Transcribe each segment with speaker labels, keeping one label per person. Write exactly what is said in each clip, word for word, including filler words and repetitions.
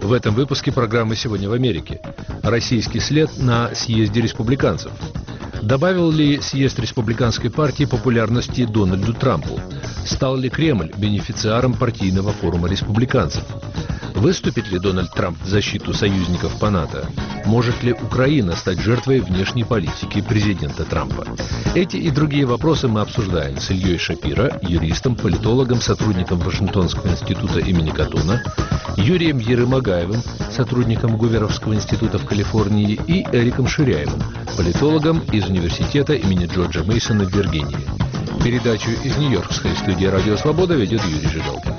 Speaker 1: В этом выпуске программы «Сегодня в Америке». Российский след на съезде республиканцев. Добавил ли съезд республиканской партии популярности Дональду Трампу? Стал ли Кремль бенефициаром партийного форума республиканцев? Выступит ли Дональд Трамп в защиту союзников по НАТО? Может ли Украина стать жертвой внешней политики президента Трампа? Эти и другие вопросы мы обсуждаем с Ильей Шапиро, юристом, политологом, сотрудником Вашингтонского института имени Катуна, Юрием Ерымагаевым, сотрудником Гуверовского института в Калифорнии, и Эриком Ширяевым, политологом из университета имени Джорджа Мейсона в Виргинии. Передачу из нью-йоркской студии «Радио Свобода» ведет Юрий Жигалкин.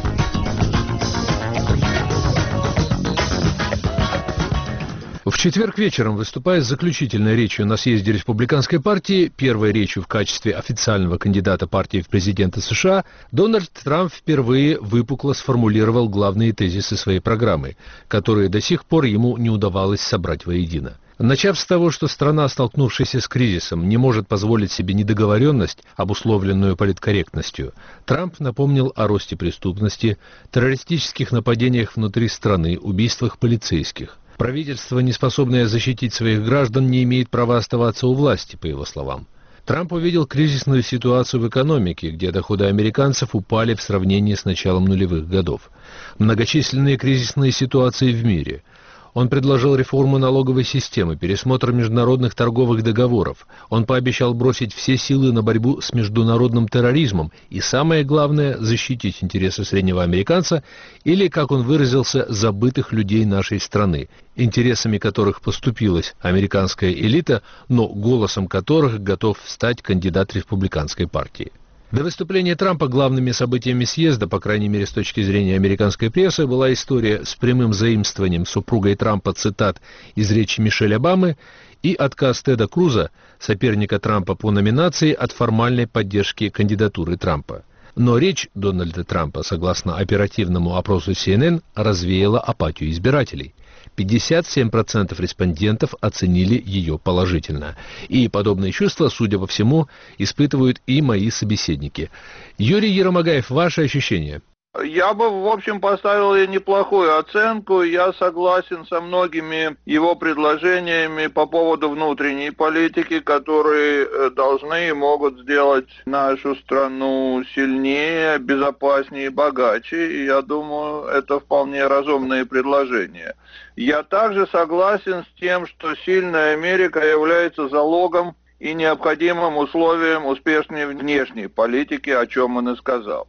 Speaker 1: В четверг вечером, выступая с заключительной речью на съезде республиканской партии, первой речью в качестве официального кандидата партии в президенты США, Дональд Трамп впервые выпукло сформулировал главные тезисы своей программы, которые до сих пор ему не удавалось собрать воедино. Начав с того, что страна, столкнувшаяся с кризисом, не может позволить себе недоговоренность, обусловленную политкорректностью, Трамп напомнил о росте преступности, террористических нападениях внутри страны, убийствах полицейских. Правительство, не способное защитить своих граждан, не имеет права оставаться у власти, по его словам. Трамп увидел кризисную ситуацию в экономике, где доходы американцев упали в сравнении с началом нулевых годов. Многочисленные кризисные ситуации в мире. Он предложил реформу налоговой системы, пересмотр международных торговых договоров. Он пообещал бросить все силы на борьбу с международным терроризмом и, самое главное, защитить интересы среднего американца или, как он выразился, забытых людей нашей страны, интересами которых поступилась американская элита, но голосом которых готов стать кандидат республиканской партии. До выступления Трампа главными событиями съезда, по крайней мере с точки зрения американской прессы, была история с прямым заимствованием супругой Трампа цитат из речи Мишель Обамы и отказ Теда Круза, соперника Трампа по номинации, от формальной поддержки кандидатуры Трампа. Но речь Дональда Трампа, согласно оперативному опросу си эн эн, развеяла апатию избирателей. пятьдесят семь процентов респондентов оценили ее положительно. И подобные чувства, судя по всему, испытывают и мои собеседники. Юрий Ерымагаев, ваши ощущения?
Speaker 2: Я бы, в общем, поставил ей неплохую оценку. Я согласен со многими его предложениями по поводу внутренней политики, которые должны и могут сделать нашу страну сильнее, безопаснее и богаче. И я думаю, это вполне разумные предложения. Я также согласен с тем, что сильная Америка является залогом и необходимым условием успешной внешней политики, о чем он и сказал.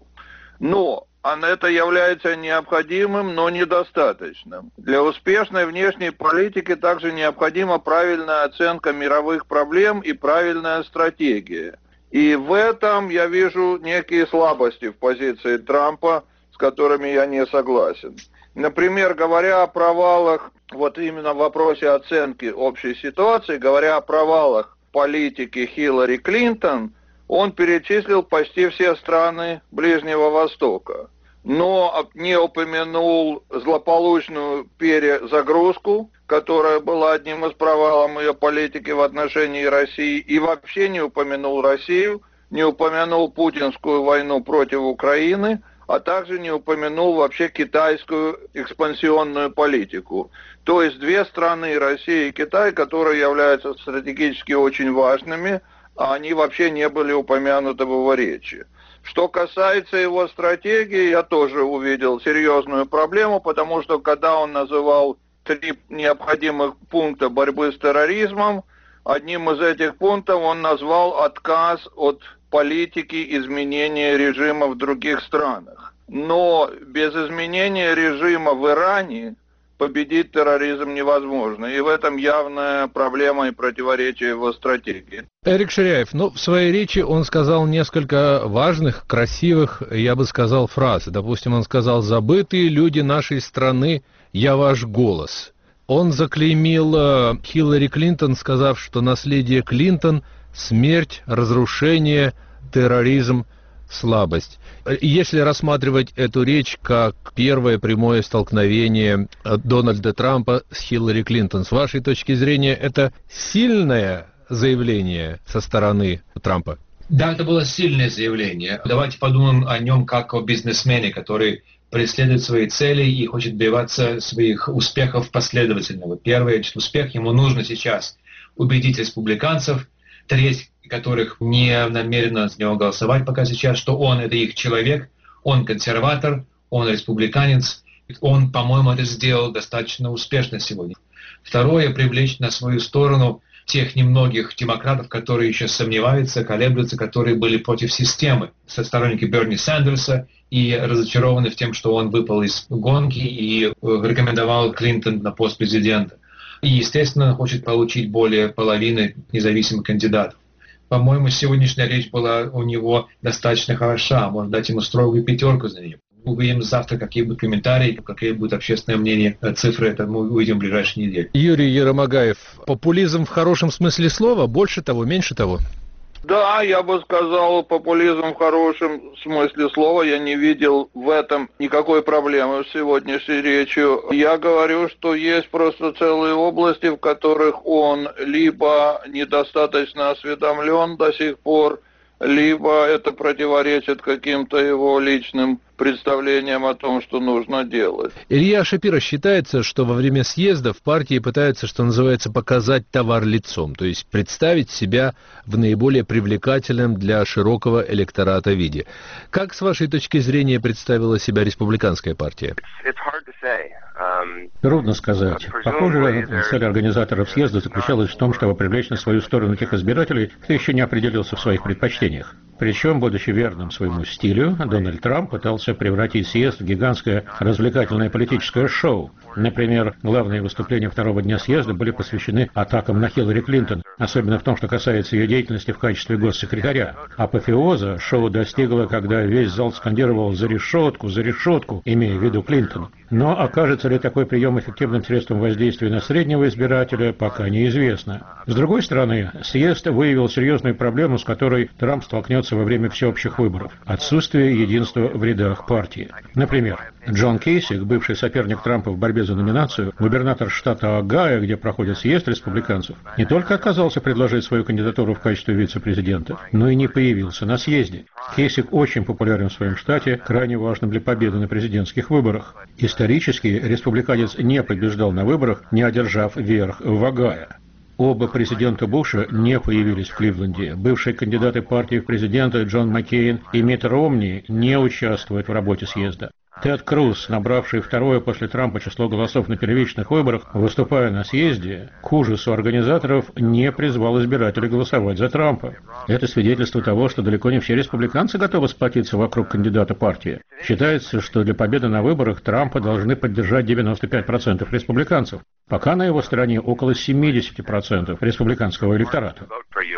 Speaker 2: Но это является необходимым, но недостаточным. Для успешной внешней политики также необходима правильная оценка мировых проблем и правильная стратегия. И в этом я вижу некие слабости в позиции Трампа, с которыми я не согласен. Например, говоря о провалах, вот именно в вопросе оценки общей ситуации, говоря о провалах политики Хиллари Клинтон, он перечислил почти все страны Ближнего Востока, но не упомянул злополучную перезагрузку, которая была одним из провалов ее политики в отношении России, и вообще не упомянул Россию, не упомянул путинскую войну против Украины, а также не упомянул вообще китайскую экспансионную политику. То есть две страны, Россия и Китай, которые являются стратегически очень важными, а они вообще не были упомянуты в его речи. Что касается его стратегии, я тоже увидел серьезную проблему, потому что когда он называл три необходимых пункта борьбы с терроризмом, одним из этих пунктов он назвал отказ от политики изменения режима в других странах. Но без изменения режима в Иране победить терроризм невозможно. И в этом явная проблема и противоречие его стратегии.
Speaker 1: Эрик Ширяев, ну, в своей речи он сказал несколько важных, красивых, я бы сказал, фраз. Допустим, он сказал: «Забытые люди нашей страны, я ваш голос». Он заклеймил э, Хиллари Клинтон, сказав, что наследие Клинтон – смерть, разрушение, терроризм, слабость. Если рассматривать эту речь как первое прямое столкновение Дональда Трампа с Хиллари Клинтон, с вашей точки зрения, это сильное заявление со стороны Трампа?
Speaker 3: Да, это было сильное заявление. Давайте подумаем о нем как о бизнесмене, который преследует свои цели и хочет добиваться своих успехов последовательно. Вот первый успех ему нужно сейчас убедить республиканцев, треть которых не намерена за него голосовать пока сейчас, что он — это их человек, он консерватор, он республиканец. Он, по-моему, это сделал достаточно успешно сегодня. Второе — привлечь на свою сторону тех немногих демократов, которые еще сомневаются, колеблются, которые были против системы. Со сторонники Берни Сандерса и разочарованы в тем, что он выпал из гонки и рекомендовал Клинтон на пост президента. И, естественно, хочет получить более половины независимых кандидатов. По-моему, сегодняшняя речь была у него достаточно хороша. Можно дать ему строгую пятерку за нее. Увидим завтра, какие будут комментарии, какие будут общественное мнение, цифры, это мы увидим в ближайшие недели.
Speaker 1: Юрий Еромагаев, популизм в хорошем смысле слова, больше того, меньше того?
Speaker 2: Да, я бы сказал, популизм в хорошем смысле слова. Я не видел в этом никакой проблемы с сегодняшней речью. Я говорю, что есть просто целые области, в которых он либо недостаточно осведомлен до сих пор, либо это противоречит каким-то его личным представлениям о том, что нужно делать.
Speaker 1: Илья Шапира считается, что во время съездов партии пытаются, что называется, показать товар лицом, то есть представить себя в наиболее привлекательном для широкого электората виде. Как, с вашей точки зрения, представила себя республиканская партия?
Speaker 4: Трудно сказать. Похоже, цель организаторов съезда заключалась в том, чтобы привлечь на свою сторону тех избирателей, кто еще не определился в своих предпочтениях. Причем, будучи верным своему стилю, Дональд Трамп пытался превратить съезд в гигантское развлекательное политическое шоу. Например, главные выступления второго дня съезда были посвящены атакам на Хиллари Клинтон, особенно в том, что касается ее деятельности в качестве госсекретаря. Апофеоза шоу достигло, когда весь зал скандировал «за решетку, за решетку», имея в виду Клинтон. Но окажется ли такой прием эффективным средством воздействия на среднего избирателя, пока неизвестно. С другой стороны, съезд выявил серьезную проблему, с которой Трамп столкнется во время всеобщих выборов – отсутствие единства в рядах партии. Например, Джон Кейсик, бывший соперник Трампа в борьбе за номинацию, губернатор штата Огайо, где проходит съезд республиканцев, не только отказался предложить свою кандидатуру в качестве вице-президента, но и не появился на съезде. Кейсик очень популярен в своем штате, крайне важным для победы на президентских выборах. Исторически республиканец не побеждал на выборах, не одержав верх в Огайо. Оба президента Буша не появились в Кливленде. Бывшие кандидаты партии в президенты Джон Маккейн и Митт Ромни не участвуют в работе съезда. Тед Круз, набравший второе после Трампа число голосов на первичных выборах, выступая на съезде, к ужасу организаторов не призвал избирателей голосовать за Трампа. Это свидетельство того, что далеко не все республиканцы готовы сплотиться вокруг кандидата партии. Считается, что для победы на выборах Трампа должны поддержать девяносто пять процентов республиканцев. Пока на его стороне около семьдесят процентов республиканского электората.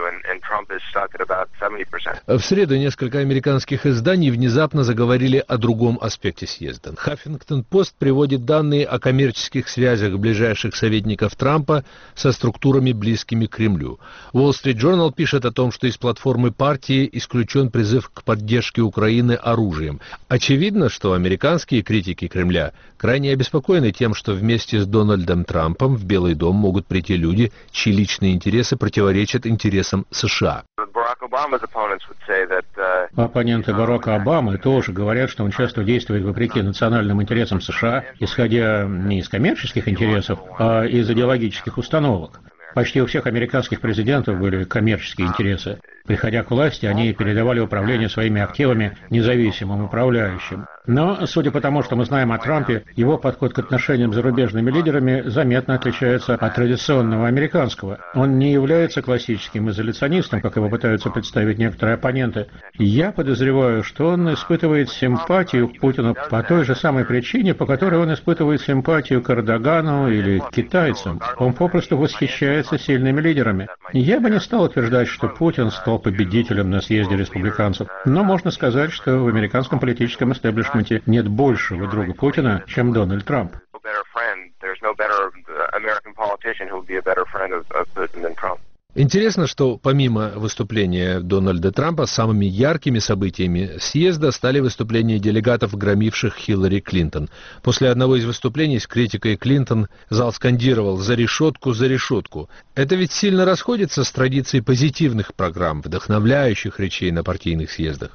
Speaker 1: В среду несколько американских изданий внезапно заговорили о другом аспекте съезда. Хаффингтон-Пост приводит данные о коммерческих связях ближайших советников Трампа со структурами, близкими к Кремлю. Wall Street Journal пишет о том, что из платформы партии исключен призыв к поддержке Украины оружием. Очевидно, что американские критики Кремля крайне обеспокоены тем, что вместе с Дональдом Трампом в Белый дом могут прийти люди, чьи личные интересы противоречат интересам США.
Speaker 4: Оппоненты Барака Обамы тоже говорят, что он часто действует вопреки национальным интересам США, исходя не из коммерческих интересов, а из идеологических установок. Почти у всех американских президентов были коммерческие интересы. Приходя к власти, они передавали управление своими активами независимым управляющим. Но, судя по тому, что мы знаем о Трампе, его подход к отношениям с зарубежными лидерами заметно отличается от традиционного американского. Он не является классическим изоляционистом, как его пытаются представить некоторые оппоненты. Я подозреваю, что он испытывает симпатию к Путину по той же самой причине, по которой он испытывает симпатию к Эрдогану или к китайцам. Он попросту восхищается сильными лидерами. Я бы не стал утверждать, что Путин стал победителем на съезде республиканцев, но можно сказать, что в американском политическом истеблишменте нет большего друга Путина, чем Дональд Трамп.
Speaker 1: Интересно, что помимо выступления Дональда Трампа, самыми яркими событиями съезда стали выступления делегатов, громивших Хиллари Клинтон. После одного из выступлений с критикой Клинтон зал скандировал «За решетку, за решетку». Это ведь сильно расходится с традицией позитивных программ, вдохновляющих речей на партийных съездах.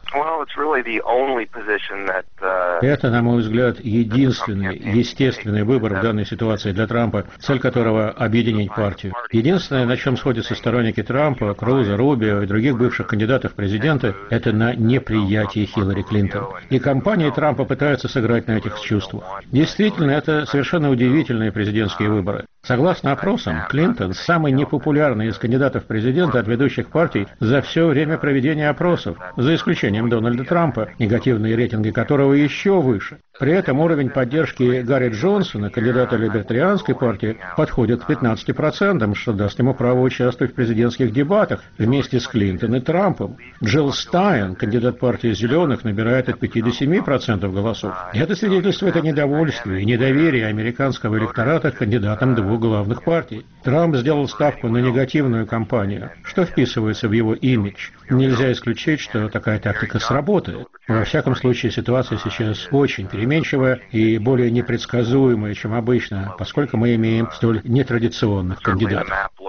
Speaker 4: Это, на мой взгляд, единственный естественный выбор в данной ситуации для Трампа, цель которого – объединить партию. Единственное, на чем сходятся сторонники Трампа, Круза, Рубио и других бывших кандидатов в президенты, это на неприятии Хиллари Клинтон. И компания Трампа пытается сыграть на этих чувствах. Действительно, это совершенно удивительные президентские выборы. Согласно опросам, Клинтон самый непопулярный из кандидатов в президенты от ведущих партий за все время проведения опросов, за исключением Дональда Трампа, негативные рейтинги которого еще выше. При этом уровень поддержки Гарри Джонсона, кандидата либертарианской партии, подходит к пятнадцати процентам, что даст ему право участвовать в президентских дебатах вместе с Клинтон и Трампом. Джилл Стайн, кандидат партии «Зеленых», набирает от пяти до семи процентов голосов. Это свидетельствует о недовольстве и недоверии американского электората к кандидатам двух главных партий. Трамп сделал ставку на негативную кампанию, что вписывается в его имидж. Нельзя исключить, что такая тактика сработает. Во всяком случае, ситуация сейчас очень переменчивая и более непредсказуемая, чем обычно, поскольку мы имеем столь нетрадиционных кандидатов.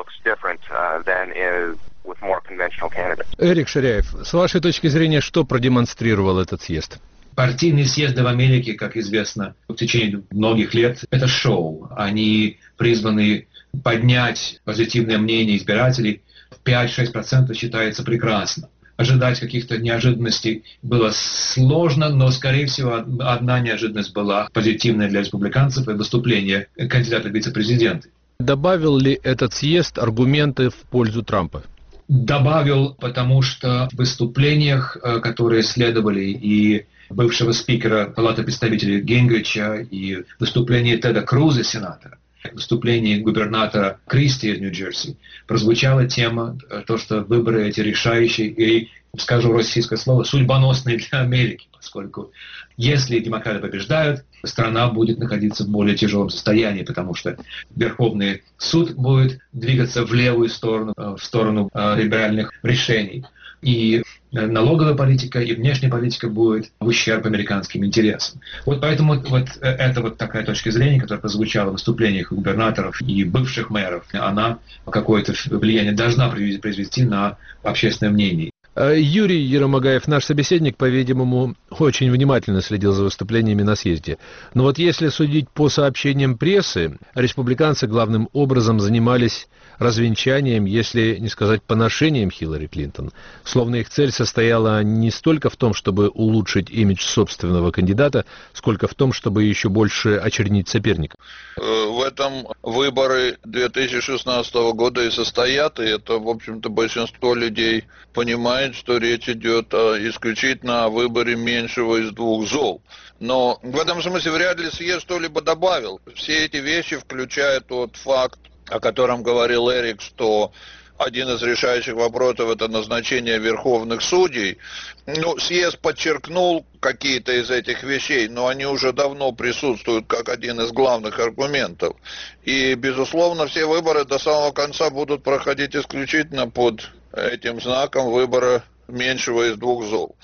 Speaker 1: Эрик Ширяев, с вашей точки зрения, что продемонстрировал этот съезд?
Speaker 3: Партийные съезды в Америке, как известно, в течение многих лет, это шоу. Они призваны поднять позитивное мнение избирателей. пять-шесть процентов считается прекрасно. Ожидать каких-то неожиданностей было сложно, но, скорее всего, одна неожиданность была позитивная для республиканцев – это выступление кандидата в вице-президенты.
Speaker 1: Добавил ли этот съезд аргументы в пользу Трампа?
Speaker 3: Добавил, потому что в выступлениях, которые следовали, и бывшего спикера Палаты представителей Гингрича, и выступление Теда Круза, сенатора, в выступлении губернатора Кристи из Нью-Джерси прозвучала тема, то, что выборы эти решающие и, скажу российское слово, судьбоносные для Америки, поскольку если демократы побеждают, страна будет находиться в более тяжелом состоянии, потому что Верховный суд будет двигаться в левую сторону, в сторону либеральных решений. И налоговая политика, и внешняя политика будет в ущерб американским интересам. Вот поэтому вот это вот такая точка зрения, которая прозвучала в выступлениях губернаторов и бывших мэров, она какое-то влияние должна произвести на общественное мнение.
Speaker 1: Юрий Еромагаев, наш собеседник, по-видимому, очень внимательно следил за выступлениями на съезде. Но вот если судить по сообщениям прессы, республиканцы главным образом занимались развенчанием, если не сказать поношением Хиллари Клинтон. Словно их цель состояла не столько в том, чтобы улучшить имидж собственного кандидата, сколько в том, чтобы еще больше очернить соперника.
Speaker 2: В этом выборы две тысячи шестнадцатого года и состоят, и это, в общем-то, большинство людей понимает, что речь идет исключительно о выборе меньшего из двух зол. Но в этом смысле вряд ли съезд что-либо добавил. Все эти вещи, включая тот факт, о котором говорил Эрик, что один из решающих вопросов – это назначение верховных судей. Ну, съезд подчеркнул какие-то из этих вещей, но они уже давно присутствуют как один из главных аргументов. И, безусловно, все выборы до самого конца будут проходить исключительно под этим знаком выбора меньшего из двух зол.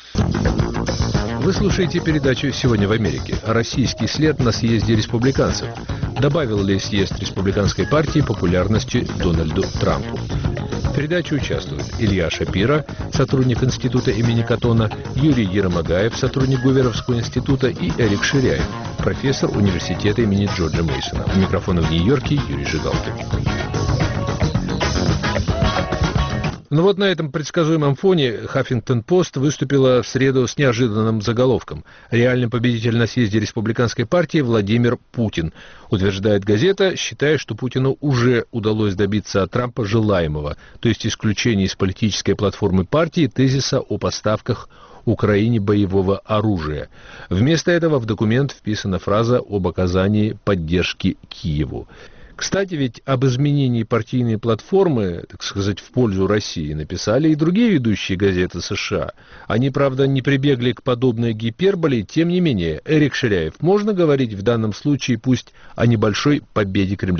Speaker 1: Вы слушаете передачу «Сегодня в Америке». Российский след на съезде республиканцев. Добавил ли съезд республиканской партии популярности Дональду Трампу? В передаче участвуют Илья Шапира, сотрудник института имени Каттона, Юрий Еромагаев, сотрудник Гуверовского института, и Эрик Ширяев, профессор университета имени Джорджа Мейсона. У микрофона в Нью-Йорке Юрий Жигалкин. Ну вот на этом предсказуемом фоне «Хаффингтон-Пост» выступила в среду с неожиданным заголовком. Реальный победитель на съезде республиканской партии Владимир Путин. Утверждает газета, считая, что Путину уже удалось добиться от Трампа желаемого, то есть исключения из политической платформы партии тезиса о поставках Украине боевого оружия. Вместо этого в документ вписана фраза об оказании поддержки Киеву. Кстати, ведь об изменении партийной платформы, так сказать, в пользу России написали и другие ведущие газеты США. Они, правда, не прибегли к подобной гиперболе, тем не менее, Эрик Ширяев, можно говорить в данном случае пусть о небольшой победе Кремля?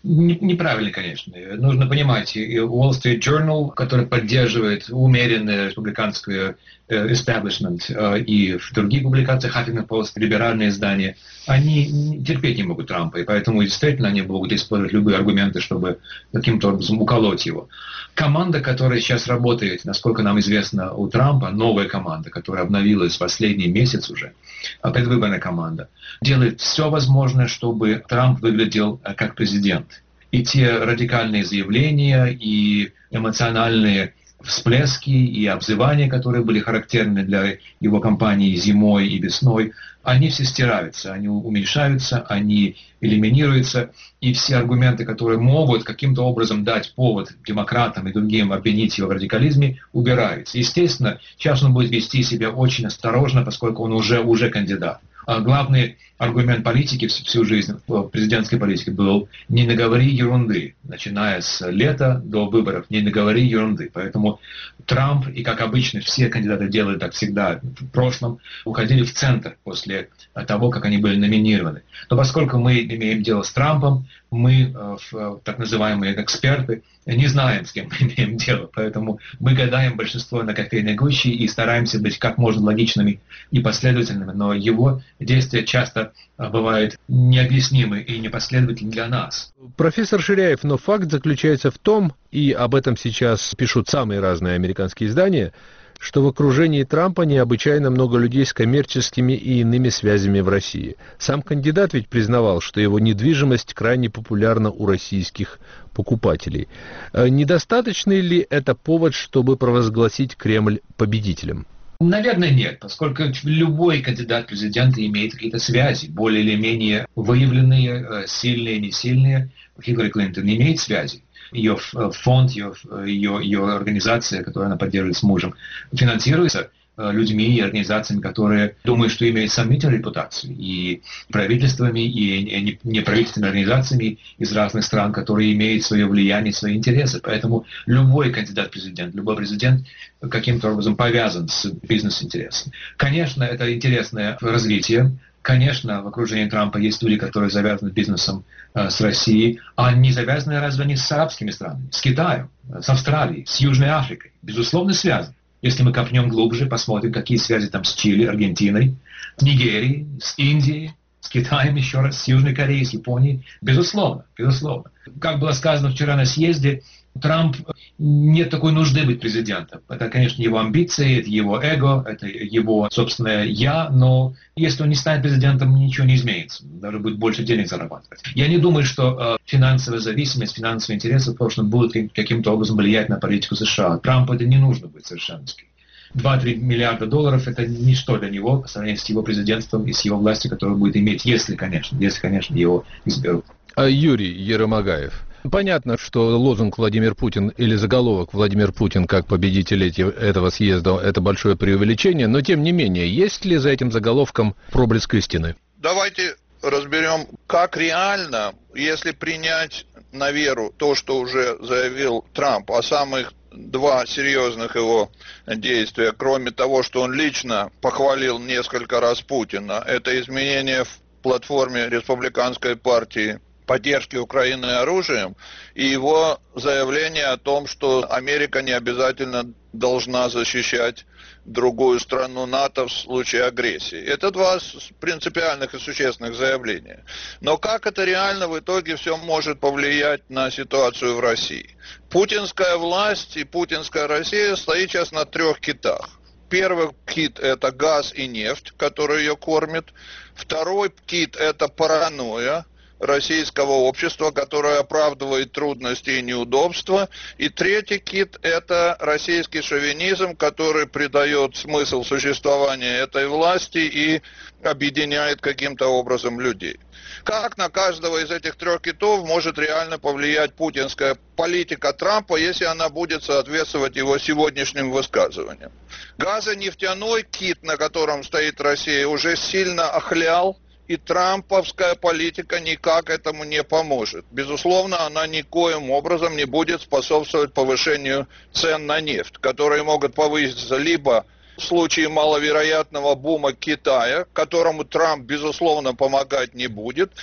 Speaker 3: Неправильно, конечно. Нужно понимать, и Wall Street Journal, который поддерживает умеренное республиканское establishment, и в других публикациях Huffington Post, либеральные издания, они терпеть не могут Трампа, и поэтому действительно они могут использовать любые аргументы, чтобы каким-то образом уколоть его. Команда, которая сейчас работает, насколько нам известно, у Трампа, новая команда, которая обновилась в последний месяц уже, предвыборная команда, делает все возможное, чтобы Трамп выглядел как президент. И те радикальные заявления, и эмоциональные всплески, и обзывания, которые были характерны для его кампании зимой и весной, они все стираются, они уменьшаются, они элиминируются, и все аргументы, которые могут каким-то образом дать повод демократам и другим обвинить его в радикализме, убираются. Естественно, сейчас он будет вести себя очень осторожно, поскольку он уже, уже кандидат. А главный аргумент политики всю жизнь, президентской политики, был «не наговори ерунды», начиная с лета до выборов, «не наговори ерунды». Поэтому Трамп, и как обычно все кандидаты делают так всегда в прошлом, уходили в центр после того, как они были номинированы. Но поскольку мы имеем дело с Трампом, мы, так называемые эксперты, не знаем, с кем мы имеем дело, поэтому мы гадаем большинство на кофейной гуще и стараемся быть как можно логичными и последовательными, но его действия часто бывают необъяснимы и непоследовательны для нас.
Speaker 1: Профессор Ширяев, но факт заключается в том, и об этом сейчас пишут самые разные американские издания, что в окружении Трампа необычайно много людей с коммерческими и иными связями в России. Сам кандидат ведь признавал, что его недвижимость крайне популярна у российских покупателей. Недостаточный ли это повод, чтобы провозгласить Кремль победителем?
Speaker 3: Наверное, нет, поскольку любой кандидат в президенты имеет какие-то связи, более или менее выявленные, сильные, не сильные. Хиллари Клинтон не имеет связи. Ее фонд, ее, ее, ее организация, которую она поддерживает с мужем, финансируется людьми и организациями, которые думают, что имеют сомнительную репутацию, и правительствами, и неправительственными организациями из разных стран, которые имеют свое влияние, свои интересы. Поэтому любой кандидат в президент, любой президент каким-то образом повязан с бизнес-интересом. Конечно, это интересное развитие. Конечно, в окружении Трампа есть люди, которые завязаны бизнесом э, с Россией, а не завязаны разве они с арабскими странами, с Китаем, с Австралией, с Южной Африкой. Безусловно, связаны. Если мы копнем глубже, посмотрим, какие связи там с Чили, Аргентиной, с Нигерией, с Индией, с Китаем еще раз, с Южной Кореей, с Японией. Безусловно, безусловно. Как было сказано вчера на съезде, Трамп нет такой нужды быть президентом. Это, конечно, его амбиции, это его эго, это его собственное «я», но если он не станет президентом, ничего не изменится. Даже будет больше денег зарабатывать. Я не думаю, что э, финансовая зависимость, финансовые интересы в прошлом будут каким-то образом влиять на политику США. Трампу это не нужно быть совершенно. два-три миллиарда долларов – это ничто для него по сравнению с его президентством и с его властью, которую будет иметь, если, конечно, если, конечно, его изберут.
Speaker 1: А Юрий Еромагаев. Понятно, что лозунг «Владимир Путин» или заголовок «Владимир Путин как победитель этого съезда» – это большое преувеличение, но тем не менее, есть ли за этим заголовком проблеск истины?
Speaker 2: Давайте разберем, как реально, если принять на веру то, что уже заявил Трамп, о самых два серьезных его действия, кроме того, что он лично похвалил несколько раз Путина, это изменение в платформе республиканской партии поддержки Украины оружием, и его заявление о том, что Америка не обязательно должна защищать другую страну НАТО в случае агрессии. Это два принципиальных и существенных заявления. Но как это реально в итоге все может повлиять на ситуацию в России? Путинская власть и путинская Россия стоит сейчас на трех китах. Первый кит – это газ и нефть, который ее кормит. Второй кит – это паранойя российского общества, которое оправдывает трудности и неудобства. И третий кит – это российский шовинизм, который придает смысл существования этой власти и объединяет каким-то образом людей. Как на каждого из этих трех китов может реально повлиять путинская политика Трампа, если она будет соответствовать его сегодняшним высказываниям? Газонефтяной кит, на котором стоит Россия, уже сильно охлял, и трамповская политика никак этому не поможет. Безусловно, она никоим образом не будет способствовать повышению цен на нефть, которые могут повыситься либо в случае маловероятного бума Китая, которому Трамп, безусловно, помогать не будет,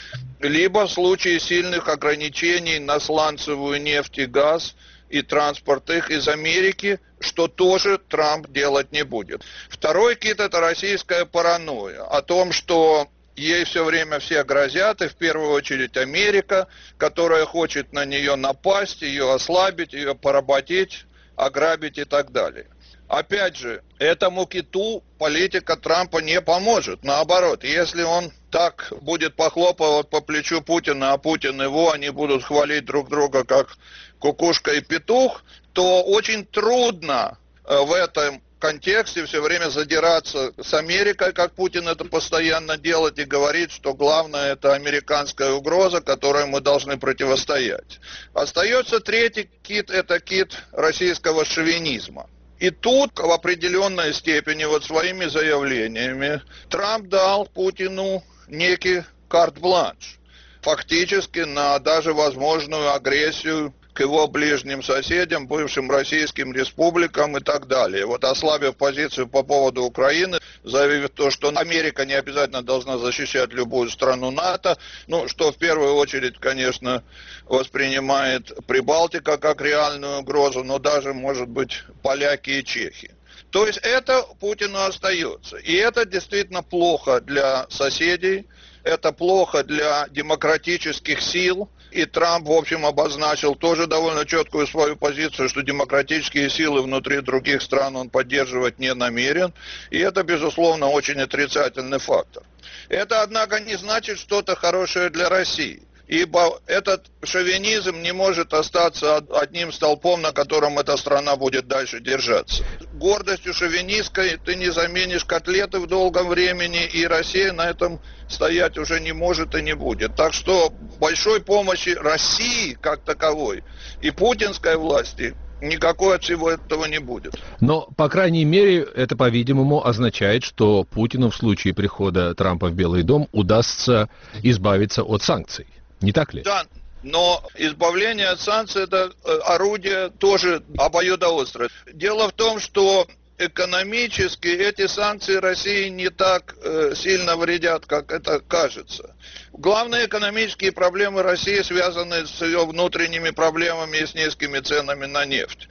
Speaker 2: либо в случае сильных ограничений на сланцевую нефть и газ и транспорт их из Америки, что тоже Трамп делать не будет. Второй кит – это российская паранойя о том, что ей все время все грозят, и в первую очередь Америка, которая хочет на нее напасть, ее ослабить, ее поработить, ограбить и так далее. Опять же, этому киту политика Трампа не поможет. Наоборот, если он так будет похлопывать по плечу Путина, а Путин его, они будут хвалить друг друга как кукушка и петух, то очень трудно в этом контексте все время задираться с Америкой, как Путин это постоянно делает, и говорит, что главное это американская угроза, которой мы должны противостоять. Остается третий кит, это кит российского шовинизма. И тут в определенной степени вот своими заявлениями Трамп дал Путину некий карт-бланш, фактически на даже возможную агрессию к его ближним соседям, бывшим российским республикам и так далее. Вот ослабив позицию по поводу Украины, заявив то, что Америка не обязательно должна защищать любую страну НАТО, ну, что в первую очередь, конечно, воспринимает Прибалтика как реальную угрозу, но даже, может быть, поляки и чехи. То есть это Путину остается. И это действительно плохо для соседей, это плохо для демократических сил. И Трамп, в общем, обозначил тоже довольно четкую свою позицию, что демократические силы внутри других стран он поддерживать не намерен. И это, безусловно, очень отрицательный фактор. Это, однако, не значит что-то хорошее для России. Ибо этот шовинизм не может остаться одним столпом, на котором эта страна будет дальше держаться. Гордостью шовинистской ты не заменишь котлеты в долгом времени, и Россия на этом стоять уже не может и не будет. Так что большой помощи России как таковой и путинской власти никакой от всего этого не будет.
Speaker 1: Но, по крайней мере, это, по-видимому, означает, что Путину в случае прихода Трампа в Белый дом удастся избавиться от санкций. Не так ли?
Speaker 2: Да, но избавление от санкций – это орудие тоже обоюдоострое. Дело в том, что экономически эти санкции России не так э, сильно вредят, как это кажется. Главные экономические проблемы России связаны с ее внутренними проблемами и с низкими ценами на нефть.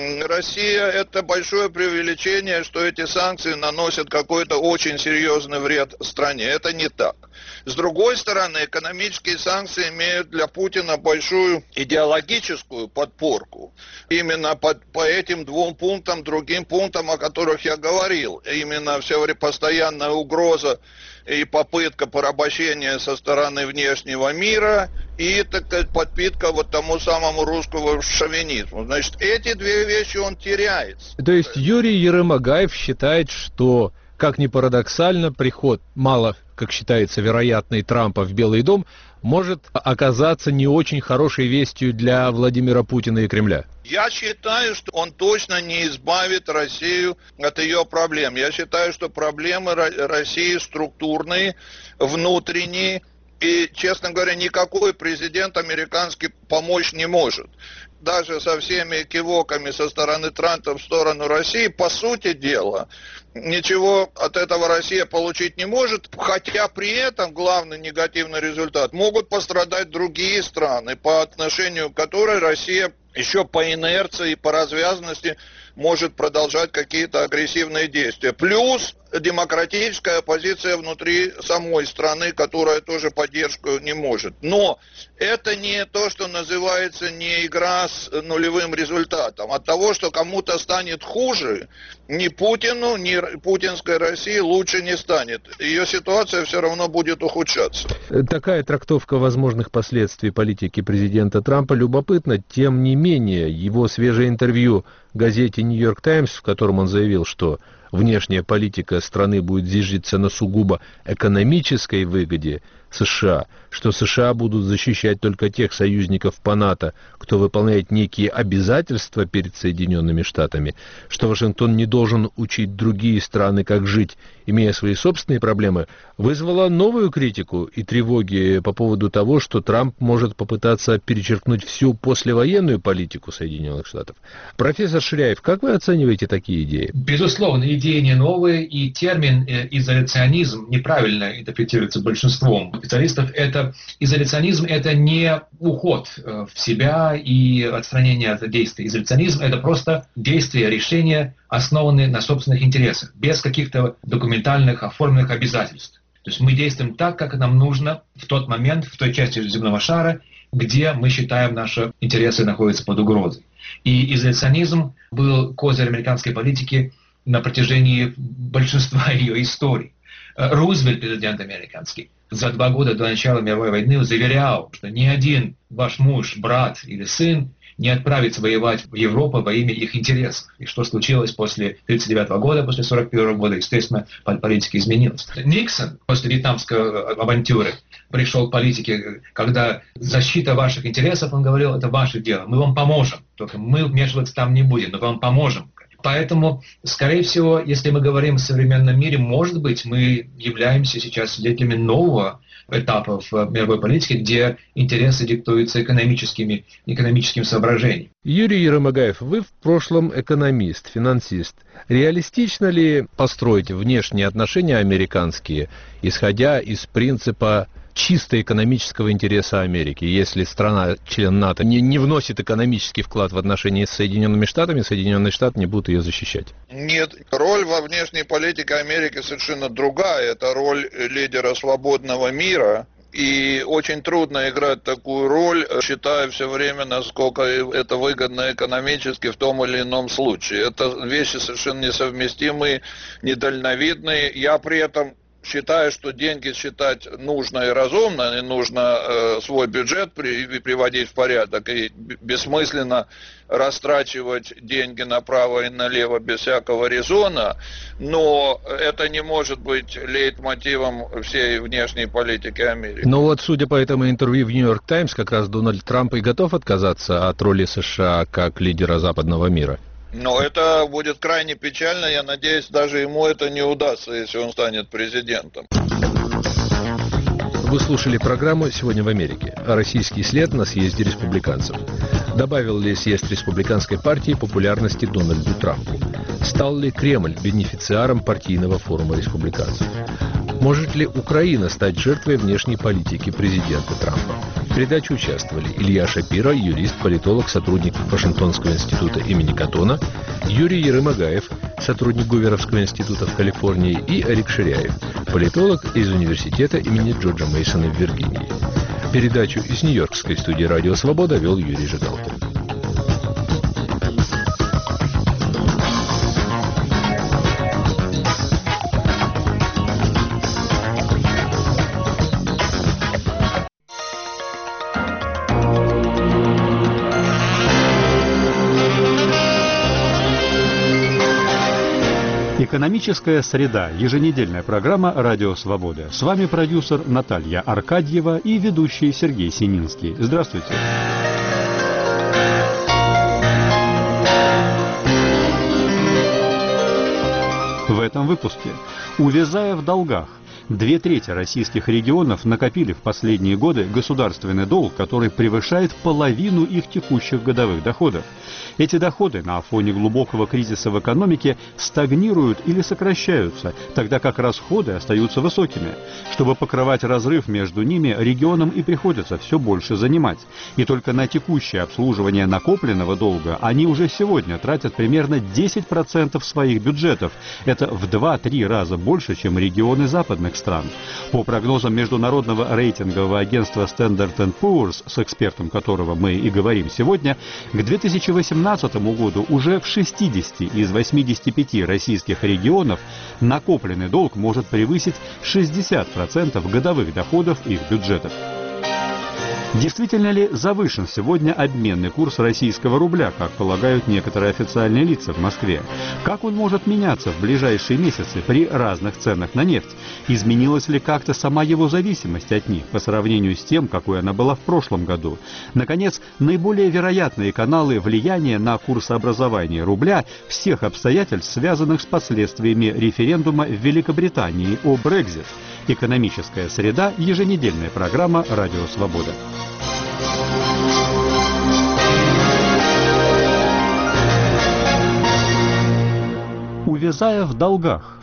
Speaker 2: Россия – это большое преувеличение, что эти санкции наносят какой-то очень серьезный вред стране. Это не так. С другой стороны, экономические санкции имеют для Путина большую идеологическую подпорку. Именно под, по этим двум пунктам, другим пунктам, о которых я говорил. Именно все время постоянная угроза и попытка порабощения со стороны внешнего мира и такая подпитка вот тому самому русскому шовинизму. Значит, эти две вещи он теряет.
Speaker 1: То есть Юрий Ерымагаев считает, что, как ни парадоксально, приход мало, как считается, вероятный Трампа в Белый дом может оказаться не очень хорошей вестью для Владимира Путина и Кремля?
Speaker 2: Я считаю, что он точно не избавит Россию от ее проблем. Я считаю, что проблемы России структурные, внутренние, и, честно говоря, никакой президент американский помочь не может. Даже со всеми кивоками со стороны Трампа в сторону России, по сути дела, ничего от этого Россия получить не может, хотя при этом главный негативный результат могут пострадать другие страны, по отношению к которой Россия еще по инерции и по развязанности может продолжать какие-то агрессивные действия. Плюс демократическая оппозиция внутри самой страны, которая тоже поддержку не может. Но это не то, что называется не игра с нулевым результатом. От того, что кому-то станет хуже, ни Путину, ни путинской России лучше не станет. Ее ситуация все равно будет ухудшаться.
Speaker 1: Такая трактовка возможных последствий политики президента Трампа любопытна. Тем не менее, его свежее интервью газете «Нью-Йорк Таймс», в котором он заявил, что внешняя политика страны будет зиждиться на сугубо экономической выгоде США, что США будут защищать только тех союзников по НАТО, кто выполняет некие обязательства перед Соединенными Штатами, что Вашингтон не должен учить другие страны, как жить, имея свои собственные проблемы, вызвало новую критику и тревоги по поводу того, что Трамп может попытаться перечеркнуть всю послевоенную политику Соединенных Штатов. Профессор Ширяев, как вы оцениваете такие идеи?
Speaker 3: Безусловно, идеи не новые, и термин изоляционизм неправильно интерпретируется большинством специалистов, это изоляционизм, это не уход в себя и отстранение от действий. Изоляционизм – это просто действия, решения, основанные на собственных интересах, без каких-то документальных, оформленных обязательств. То есть мы действуем так, как нам нужно в тот момент, в той части земного шара, где мы считаем, наши интересы находятся под угрозой. И изоляционизм был козырь американской политики на протяжении большинства ее истории. Рузвельт, президент американский, за два года до начала мировой войны заверял, что ни один ваш муж, брат или сын не отправится воевать в Европу во имя их интересов. И что случилось после тысяча девятьсот тридцать девятого года, после сорок первого года, естественно, политика изменилась. Никсон после вьетнамской авантюры пришел к политике, когда защита ваших интересов, он говорил, это ваше дело, мы вам поможем, только мы вмешиваться там не будем, но вам поможем. Поэтому, скорее всего, если мы говорим о современном мире, может быть, мы являемся сейчас свидетелями нового этапа в мировой политике, где интересы диктуются экономическими, экономическими соображениями.
Speaker 1: Юрий Ермагаев, вы в прошлом экономист, финансист. Реалистично ли построить внешние отношения американские, исходя из принципа чисто экономического интереса Америки? Если страна, член НАТО, не, не вносит экономический вклад в отношения с Соединенными Штатами, Соединенные Штаты не будут ее защищать.
Speaker 2: Нет, роль во внешней политике Америки совершенно другая. Это роль лидера свободного мира. И очень трудно играть такую роль, считая все время, насколько это выгодно экономически в том или ином случае. Это вещи совершенно несовместимые, недальновидные. Я при этом считаю, что деньги считать нужно и разумно, и нужно э, свой бюджет при, приводить в порядок, и бессмысленно растрачивать деньги направо и налево без всякого резона, но это не может быть лейтмотивом всей внешней политики Америки.
Speaker 1: Но вот, судя по этому интервью в Нью-Йорк Таймс, как раз Дональд Трамп и готов отказаться от роли США как лидера западного мира.
Speaker 2: Но это будет крайне печально, я надеюсь, даже ему это не удастся, если он станет президентом.
Speaker 1: Вы слушали программу «Сегодня в Америке». Российский след на съезде республиканцев. Добавил ли съезд республиканской партии популярности Дональду Трампу? Стал ли Кремль бенефициаром партийного форума республиканцев? Может ли Украина стать жертвой внешней политики президента Трампа? В передаче участвовали Илья Шапира, юрист, политолог, сотрудник Вашингтонского института имени Каттона, Юрий Ермагаев, сотрудник Гуверовского института в Калифорнии, и Эрик Ширяев, политолог из университета имени Джорджа Мейсона в Виргинии. Передачу из Нью-Йоркской студии «Радио Свобода» вел Юрий Жигалкин.
Speaker 4: Экономическая среда. Еженедельная программа «Радио Свобода». С вами продюсер Наталья Аркадьева и ведущий Сергей Сининский. Здравствуйте. В этом выпуске. Увязая в долгах. Две трети российских регионов накопили в последние годы государственный долг, который превышает половину их текущих годовых доходов. Эти доходы на фоне глубокого кризиса в экономике стагнируют или сокращаются, тогда как расходы остаются высокими. Чтобы покрывать разрыв между ними, регионам и приходится все больше занимать. И только на текущее обслуживание накопленного долга они уже сегодня тратят примерно десять процентов своих бюджетов. Это в два-три раза больше, чем регионы западных стран. По прогнозам международного рейтингового агентства Standard энд Poor's, с экспертом которого мы и говорим сегодня, к две тысячи восемнадцатому году уже в шестидесяти из восьмидесяти пяти российских регионов накопленный долг может превысить шестьдесят процентов годовых доходов их бюджетов. Действительно ли завышен сегодня обменный курс российского рубля, как полагают некоторые официальные лица в Москве? Как он может меняться в ближайшие месяцы при разных ценах на нефть? Изменилась ли как-то сама его зависимость от них по сравнению с тем, какой она была в прошлом году? Наконец, наиболее вероятные каналы влияния на курсообразование рубля всех обстоятельств, связанных с последствиями референдума в Великобритании о Брексит. Экономическая среда. Еженедельная программа «Радио Свобода». Увязая в долгах.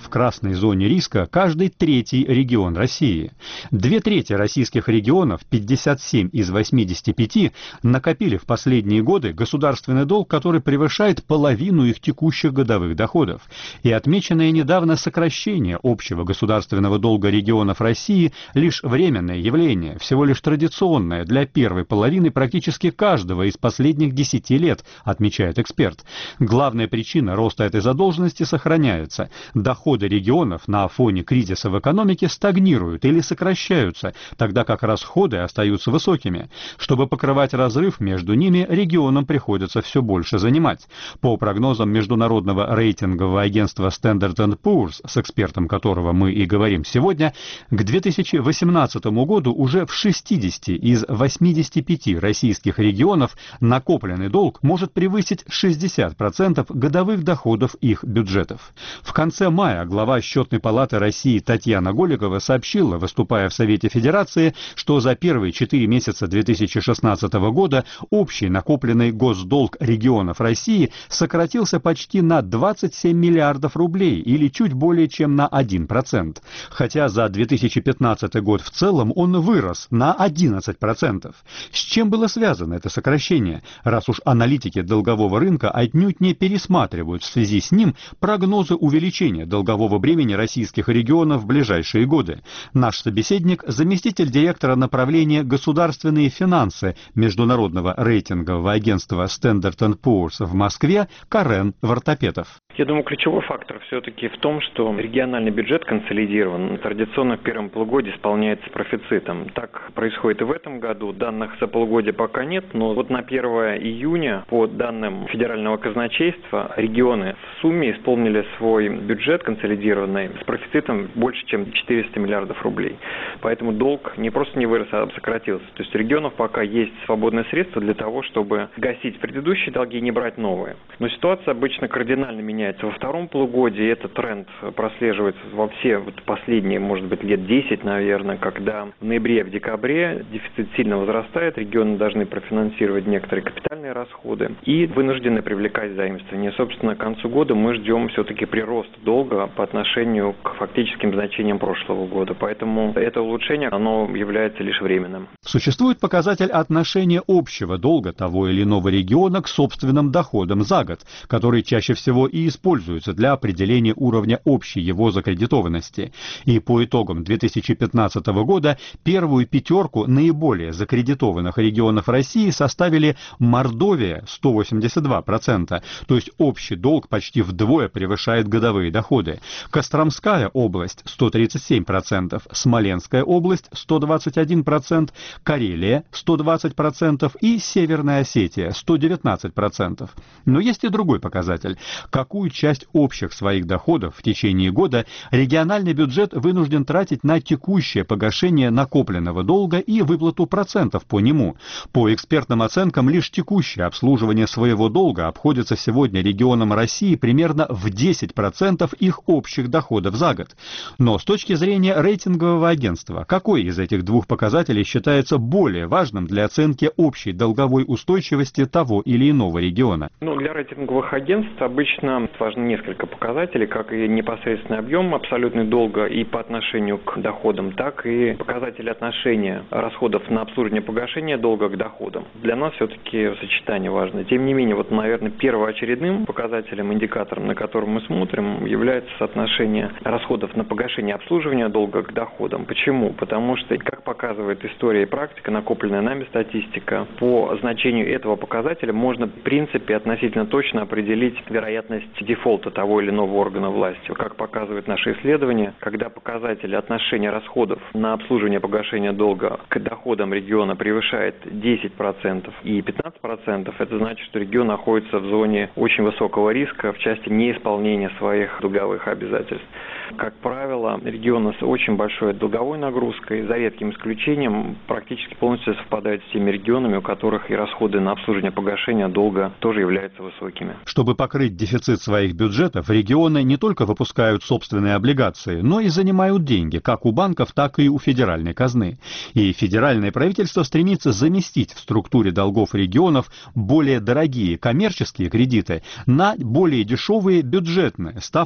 Speaker 5: в красной зоне риска каждый третий регион России. Две трети российских регионов, пятьдесят семь из восьмидесяти пяти, накопили в последние годы государственный долг, который превышает половину их текущих годовых доходов. И отмеченное недавно сокращение общего государственного долга регионов России лишь временное явление, всего лишь традиционное для первой половины практически каждого из последних десяти лет, отмечает эксперт. Главная причина роста этой задолженности сохраняется. Доходы регионов на фоне кризиса в экономике стагнируют или сокращаются, тогда как расходы остаются высокими. Чтобы покрывать разрыв между ними, регионам приходится все больше занимать. По прогнозам международного рейтингового агентства Standard энд Poor's, с экспертом которого мы и говорим сегодня, к две тысячи восемнадцатому году уже в шестидесяти из восьмидесяти пяти российских регионов накопленный долг может превысить шестьдесят процентов годовых доходов их бюджетов. В конце мая глава Счетной палаты России Татьяна Голикова сообщила, выступая в Совете Федерации, что за первые четыре месяца две тысячи шестнадцатого года общий накопленный госдолг регионов России сократился почти на двадцать семь миллиардов рублей или чуть более чем на один процент. Хотя за две тысячи пятнадцатый год в целом он вырос на одиннадцать процентов. С чем было связано это сокращение, раз уж аналитики долгового рынка отнюдь не пересматривают в связи с ним прогнозы увеличения долгового бремени российских регионов в ближайшие годы? Наш собеседник – заместитель директора направления «Государственные финансы» международного рейтингового агентства Standard энд Poor's в Москве Карен Вартапетов.
Speaker 6: Я думаю, ключевой фактор все-таки в том, что региональный бюджет консолидирован. Традиционно в первом полугодии исполняется профицитом. Так происходит и в этом году. Данных за полугодие пока нет, но вот на первое июня, по данным федерального казначейства, регионы в сумме исполнили свой бюджет консолидированный с профицитом больше, чем четыреста миллиардов рублей. Поэтому долг не просто не вырос, а сократился. То есть у регионов пока есть свободные средства для того, чтобы гасить предыдущие долги и не брать новые. Но ситуация обычно кардинально меняется. Во втором полугодии этот тренд прослеживается во все вот последние, может быть, лет десять, наверное, когда в ноябре, в декабре дефицит сильно возрастает, регионы должны профинансировать некоторые капитальные расходы и вынуждены привлекать заимствования. Собственно, к концу года мы ждем все-таки прироста долга по отношению к фактическим значениям прошлого года. Поэтому это улучшение, оно является лишь временным.
Speaker 5: Существует показатель отношения общего долга того или иного региона к собственным доходам за год, который чаще всего и используется для определения уровня общей его закредитованности. И по итогам две тысячи пятнадцатого года первую пятерку наиболее закредитованных регионов России составили Мордовия сто восемьдесят два процента, то есть общий долг почти вдвое превышает годовые доходы. Костромская область сто тридцать семь процентов, Смоленская область сто двадцать один процент, Карелия сто двадцать процентов и Северная Осетия сто девятнадцать процентов. Но есть и другой показатель. Какую часть общих своих доходов в течение года региональный бюджет вынужден тратить на текущее погашение накопленного долга и выплату процентов по нему? По экспертным оценкам, лишь текущее обслуживание своего долга обходится сегодня регионам России примерно в десять процентов их общих доходов за год. Но с точки зрения рейтингового агентства, какой из этих двух показателей считается более важным для оценки общей долговой устойчивости того или иного региона?
Speaker 6: Ну, для рейтинговых агентств обычно важно несколько показателей, как и непосредственный объем абсолютный долга и по отношению к доходам, так и показатели отношения расходов на обслуживание погашения долга к доходам. Для нас все-таки сочетание важно. Тем не менее, вот, наверное, первоочередным показателем, индикатором, на котором мы смотрим, является соотношение расходов на погашение обслуживания долга к доходам. Почему? Потому что, как показывает история и практика, накопленная нами статистика, по значению этого показателя можно, в принципе, относительно точно определить вероятность дефолта того или иного органа власти. Как показывает наше исследование, когда показатели отношения расходов на обслуживание погашения долга к доходам региона превышает десять процентов и пятнадцать процентов, это значит, что регион находится в зоне очень высокого риска в части неисполнения своих долговых обязательств. Как правило, регионы с очень большой долговой нагрузкой, за редким исключением, практически полностью совпадают с теми регионами, у которых и расходы на обслуживание погашения долга тоже являются высокими.
Speaker 5: Чтобы покрыть дефицит своих бюджетов, регионы не только выпускают собственные облигации, но и занимают деньги, как у банков, так и у федеральной казны. И федеральное правительство стремится заместить в структуре долгов регионов более дорогие коммерческие кредиты на более дешевые бюджетные, ставка по которым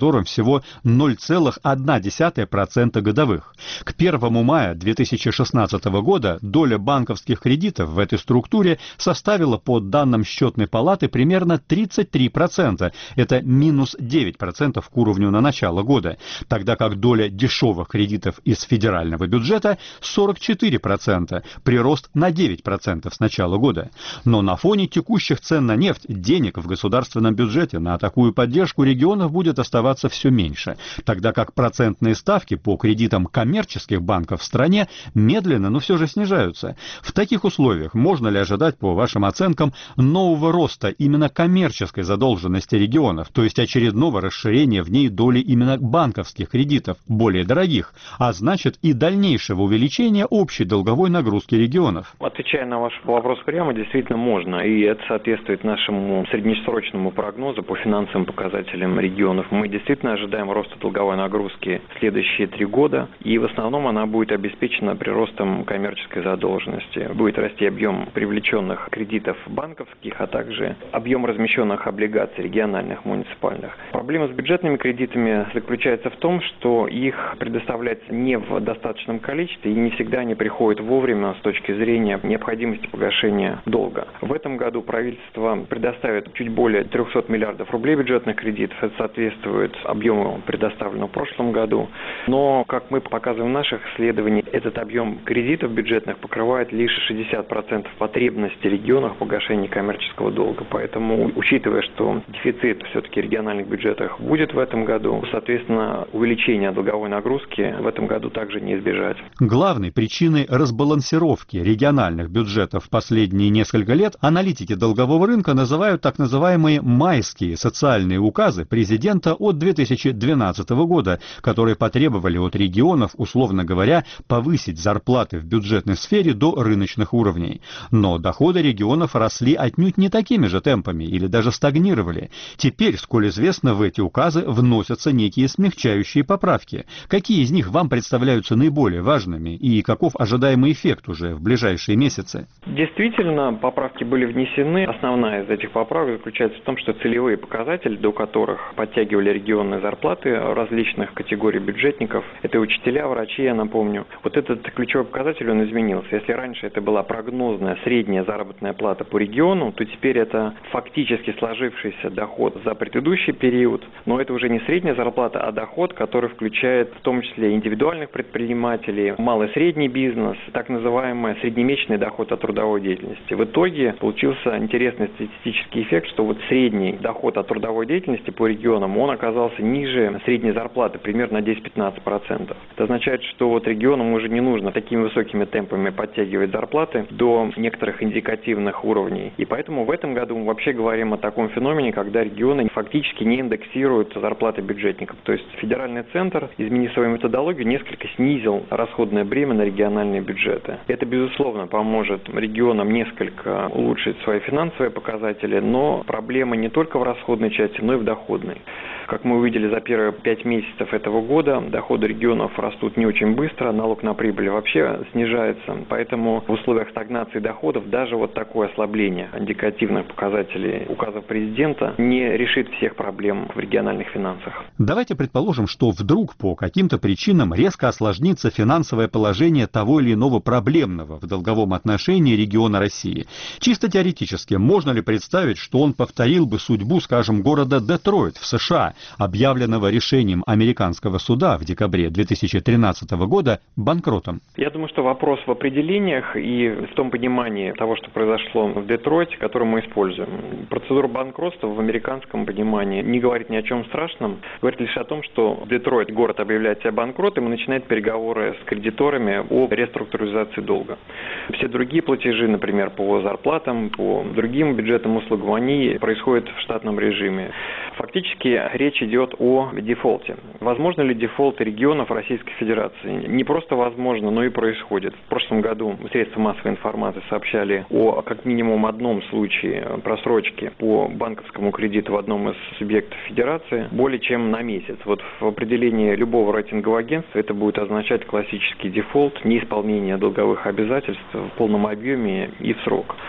Speaker 5: Росфинанзором всего ноль целых одна десятая процента годовых. К первому мая две тысячи шестнадцатого года доля банковских кредитов в этой структуре составила, по данным Счетной палаты, примерно тридцать три процента. Это минус девять процентов к уровню на начало года, тогда как доля дешевых кредитов из федерального бюджета сорок четыре процента, прирост на девять процентов с начала года. Но на фоне текущих цен на нефть денег в государственном бюджете на такую поддержку регионов будет оставаться все меньше, тогда как процентные ставки по кредитам коммерческих банков в стране медленно, но все же снижаются. В таких условиях можно ли ожидать, по вашим оценкам, нового роста именно коммерческой задолженности регионов, то есть очередного расширения в ней доли именно банковских кредитов, более дорогих, а значит и дальнейшего увеличения общей долговой нагрузки регионов?
Speaker 6: Отвечая на ваш вопрос прямо, действительно можно, и это соответствует нашему среднесрочному прогнозу по финансовым показателям регионов. Мы действительно ожидаем роста долговой нагрузки в следующие три года, и в основном она будет обеспечена приростом коммерческой задолженности. Будет расти объем привлеченных кредитов банковских, а также объем размещенных облигаций региональных, муниципальных. Проблема с бюджетными кредитами заключается в том, что их предоставляется не в достаточном количестве, и не всегда они приходят вовремя с точки зрения необходимости погашения долга. В этом году правительство предоставит чуть более триста миллиардов рублей бюджетных кредитов. Это соответствует объему, предоставленному в прошлом году. Но, как мы показываем в наших исследованиях, этот объем кредитов бюджетных покрывает лишь шестьдесят процентов потребностей регионов в погашении коммерческого долга. Поэтому, учитывая, что дефицит все-таки в региональных бюджетах будет в этом году, соответственно, увеличение долговой нагрузки в этом году также не избежать.
Speaker 5: Главной причиной разбалансировки региональных бюджетов в последние несколько лет аналитики долгового рынка называют так называемые майские социальные указы президента от две тысячи двенадцатого года, которые потребовали от регионов, условно говоря, повысить зарплаты в бюджетной сфере до рыночных уровней. Но доходы регионов росли отнюдь не такими же темпами или даже стагнировали. Теперь, сколь известно, в эти указы вносятся некие смягчающие поправки. Какие из них вам представляются наиболее важными и каков ожидаемый эффект уже в ближайшие месяцы?
Speaker 6: Действительно, поправки были внесены. Основная из этих поправок заключается в том, что целевые показатели, до которых подтягивали регионные зарплаты различных категорий бюджетников, это учителя, врачи, я напомню, вот этот ключевой показатель, он изменился. Если раньше это была прогнозная средняя заработная плата по региону, то теперь это фактически сложившийся доход за предыдущий период, но это уже не средняя зарплата, а доход, который включает в том числе индивидуальных предпринимателей, малый и средний бизнес, так называемый среднемесячный доход от трудовой деятельности. В итоге получился интересный статистический эффект, что вот средний доход от трудовой деятельности по регионам, он оказался ниже средней зарплаты, примерно на десять-пятнадцать процентов. Это означает, что вот регионам уже не нужно такими высокими темпами подтягивать зарплаты до некоторых индикативных уровней. И поэтому в этом году мы вообще говорим о таком феномене, когда регионы фактически не индексируют зарплаты бюджетников. То есть федеральный центр, изменив свою методологию, несколько снизил расходное бремя на региональные бюджеты. Это, безусловно, поможет регионам несколько улучшить свои финансовые показатели, но проблема не только в расходной части, но и в доходной. Как мы увидели за первые пять месяцев этого года, доходы регионов растут не очень быстро, налог на прибыль вообще снижается, поэтому в условиях стагнации доходов даже вот такое ослабление индикативных показателей указов президента не решит всех проблем в региональных финансах.
Speaker 5: Давайте предположим, что вдруг по каким-то причинам резко осложнится финансовое положение того или иного проблемного в долговом отношении региона России. Чисто теоретически, можно ли представить, что он повторил бы судьбу, скажем, города Детройт в США, объявленного решением американского суда в декабре две тысячи тринадцатого года банкротом?
Speaker 6: Я думаю, что вопрос в определениях и в том понимании того, что произошло в Детройте, который мы используем. Процедура банкротства в американском понимании не говорит ни о чем страшном, говорит лишь о том, что Детройт, город, объявляет себя банкротом и начинает переговоры с кредиторами о реструктуризации долга. Все другие платежи, например, по зарплатам, по другим бюджетным услугам, они происходят в штатном режиме. Фактически речь идет о дефолте. Возможно ли дефолт регионов Российской Федерации? Не просто возможно, но и происходит. В прошлом году средства массовой информации сообщали о как минимум одном случае просрочки по банковскому кредиту в одном из субъектов Федерации более чем на месяц. Вот в определении любого рейтингового агентства это будет означать классический дефолт, неисполнение долговых обязательств в полном объеме и в срок.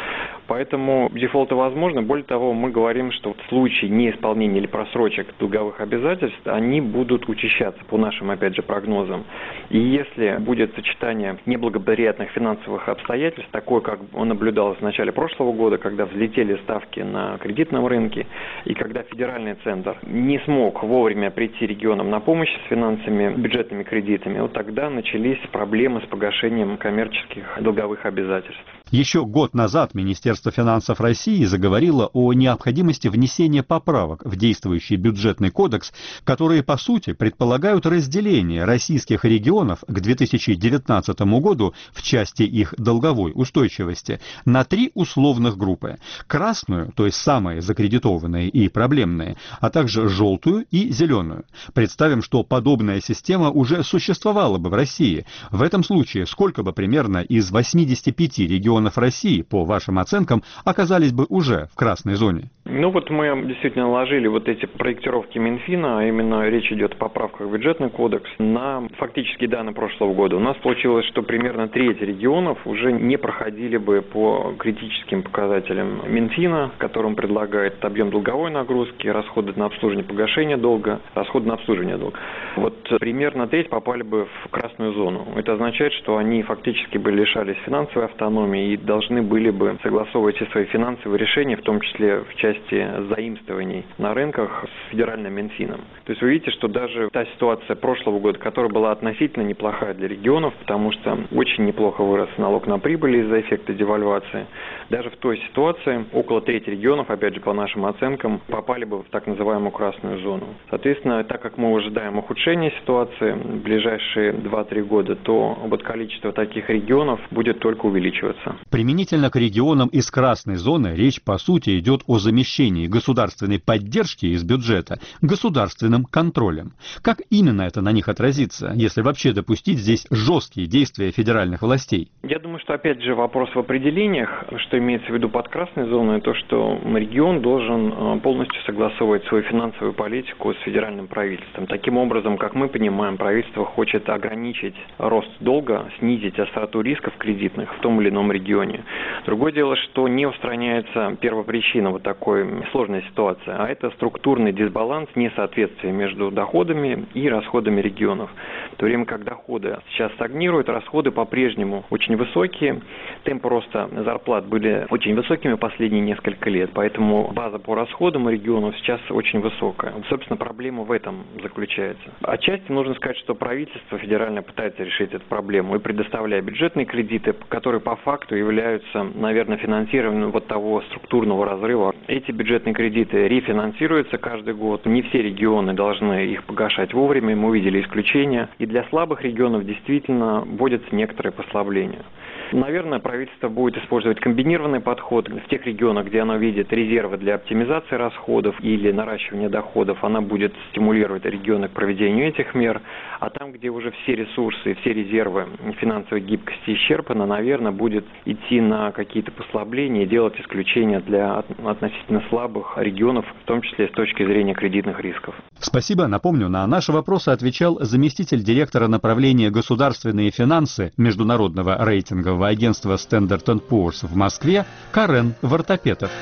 Speaker 6: Поэтому дефолты возможны. Более того, мы говорим, что в случае неисполнения или просрочек долговых обязательств, они будут учащаться по нашим, опять же, прогнозам. И если будет сочетание неблагоприятных финансовых обстоятельств, такое, как наблюдалось в начале прошлого года, когда взлетели ставки на кредитном рынке, и когда федеральный центр не смог вовремя прийти регионам на помощь с финансами, бюджетными кредитами, вот тогда начались проблемы с погашением коммерческих долговых обязательств.
Speaker 5: Еще год назад Министерство финансов России заговорило о необходимости внесения поправок в действующий бюджетный кодекс, которые, по сути, предполагают разделение российских регионов к две тысячи девятнадцатому году в части их долговой устойчивости на три условных группы. Красную, то есть самые закредитованные и проблемные, а также желтую и зеленую. Представим, что подобная система уже существовала бы в России. В этом случае сколько бы примерно из восьмидесяти пяти регионов России, по вашим оценкам, оказались бы уже в красной зоне?
Speaker 6: Ну вот мы действительно наложили вот эти проектировки Минфина, а именно речь идет о поправках в бюджетный кодекс, на фактические данные прошлого года. У нас получилось, что примерно треть регионов уже не проходили бы по критическим показателям Минфина, которым предлагает объем долговой нагрузки, расходы на обслуживание погашения долга, расходы на обслуживание долга. Вот примерно треть попали бы в красную зону. Это означает, что они фактически бы лишались финансовой автономии и должны были бы согласовывать все свои финансовые решения, в том числе в части заимствований на рынках с федеральным Минфином. То есть вы видите, что даже та ситуация прошлого года, которая была относительно неплохая для регионов, потому что очень неплохо вырос налог на прибыль из-за эффекта девальвации, даже в той ситуации около трети регионов, опять же по нашим оценкам, попали бы в так называемую красную зону. Соответственно, так как мы ожидаем ухудшения ситуации в ближайшие два-три года, то вот количество таких регионов будет только увеличиваться.
Speaker 5: Применительно к регионам из красной зоны речь, по сути, идет о замещении государственной поддержки из бюджета государственным контролем. Как именно это на них отразится, если вообще допустить здесь жесткие действия федеральных властей?
Speaker 6: Я думаю, что опять же вопрос в определениях, что имеется в виду под красной зоной, то, что регион должен полностью согласовывать свою финансовую политику с федеральным правительством. Таким образом, как мы понимаем, правительство хочет ограничить рост долга, снизить остроту рисков кредитных в том или ином регионе. Другое дело, что не устраняется первопричина вот такой сложной ситуации, а это структурный дисбаланс, несоответствие между доходами и расходами регионов. В то время как доходы сейчас стагнируют, расходы по-прежнему очень высокие, темпы роста зарплат были очень высокими последние несколько лет, поэтому база по расходам у регионов сейчас очень высокая. Собственно, проблема в этом заключается. Отчасти нужно сказать, что правительство федеральное пытается решить эту проблему и предоставляя бюджетные кредиты, которые по факту являются, наверное, финансированием вот того структурного разрыва. Эти бюджетные кредиты рефинансируются каждый год. Не все регионы должны их погашать вовремя. Мы увидели исключения. И для слабых регионов действительно вводятся некоторые послабления. Наверное, правительство будет использовать комбинированный подход. В тех регионах, где оно видит резервы для оптимизации расходов или наращивания доходов, она будет стимулировать регионы к проведению этих мер. А там, где уже все ресурсы, все резервы финансовой гибкости исчерпаны, наверное, будет идти на какие-то послабления и делать исключения для относительно слабых регионов, в том числе с точки зрения кредитных рисков.
Speaker 5: Спасибо. Напомню, на наши вопросы отвечал заместитель директора направления государственные финансы международного рейтингового агентства Standard энд Poor's в Москве Карен Вартапетов.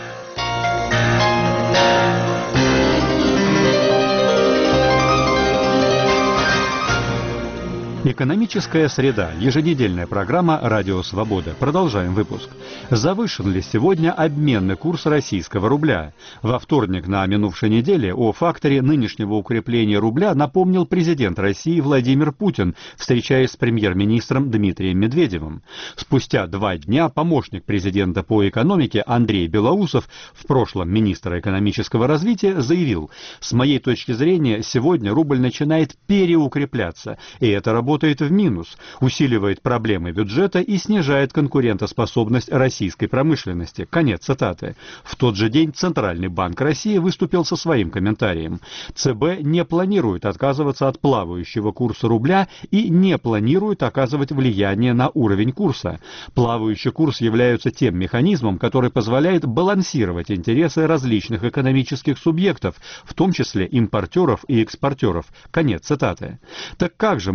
Speaker 5: Экономическая среда. Еженедельная программа «Радио Свобода». Продолжаем выпуск. Завышен ли сегодня обменный курс российского рубля? Во вторник на минувшей неделе о факторе нынешнего укрепления рубля напомнил президент России Владимир Путин, встречаясь с премьер-министром Дмитрием Медведевым. Спустя два дня помощник президента по экономике Андрей Белоусов, в прошлом министр экономического развития, заявил: «С моей точки зрения, сегодня рубль начинает переукрепляться, и это работает работает в минус, усиливает проблемы бюджета и снижает конкурентоспособность российской промышленности». Конец цитаты. В тот же день Центральный банк России выступил со своим комментарием. ЦБ не планирует отказываться от плавающего курса рубля и не планирует оказывать влияние на уровень курса. Плавающий курс является тем механизмом, который позволяет балансировать интересы различных экономических субъектов, в том числе импортеров и экспортеров. Конец цитаты. Так как же может меняться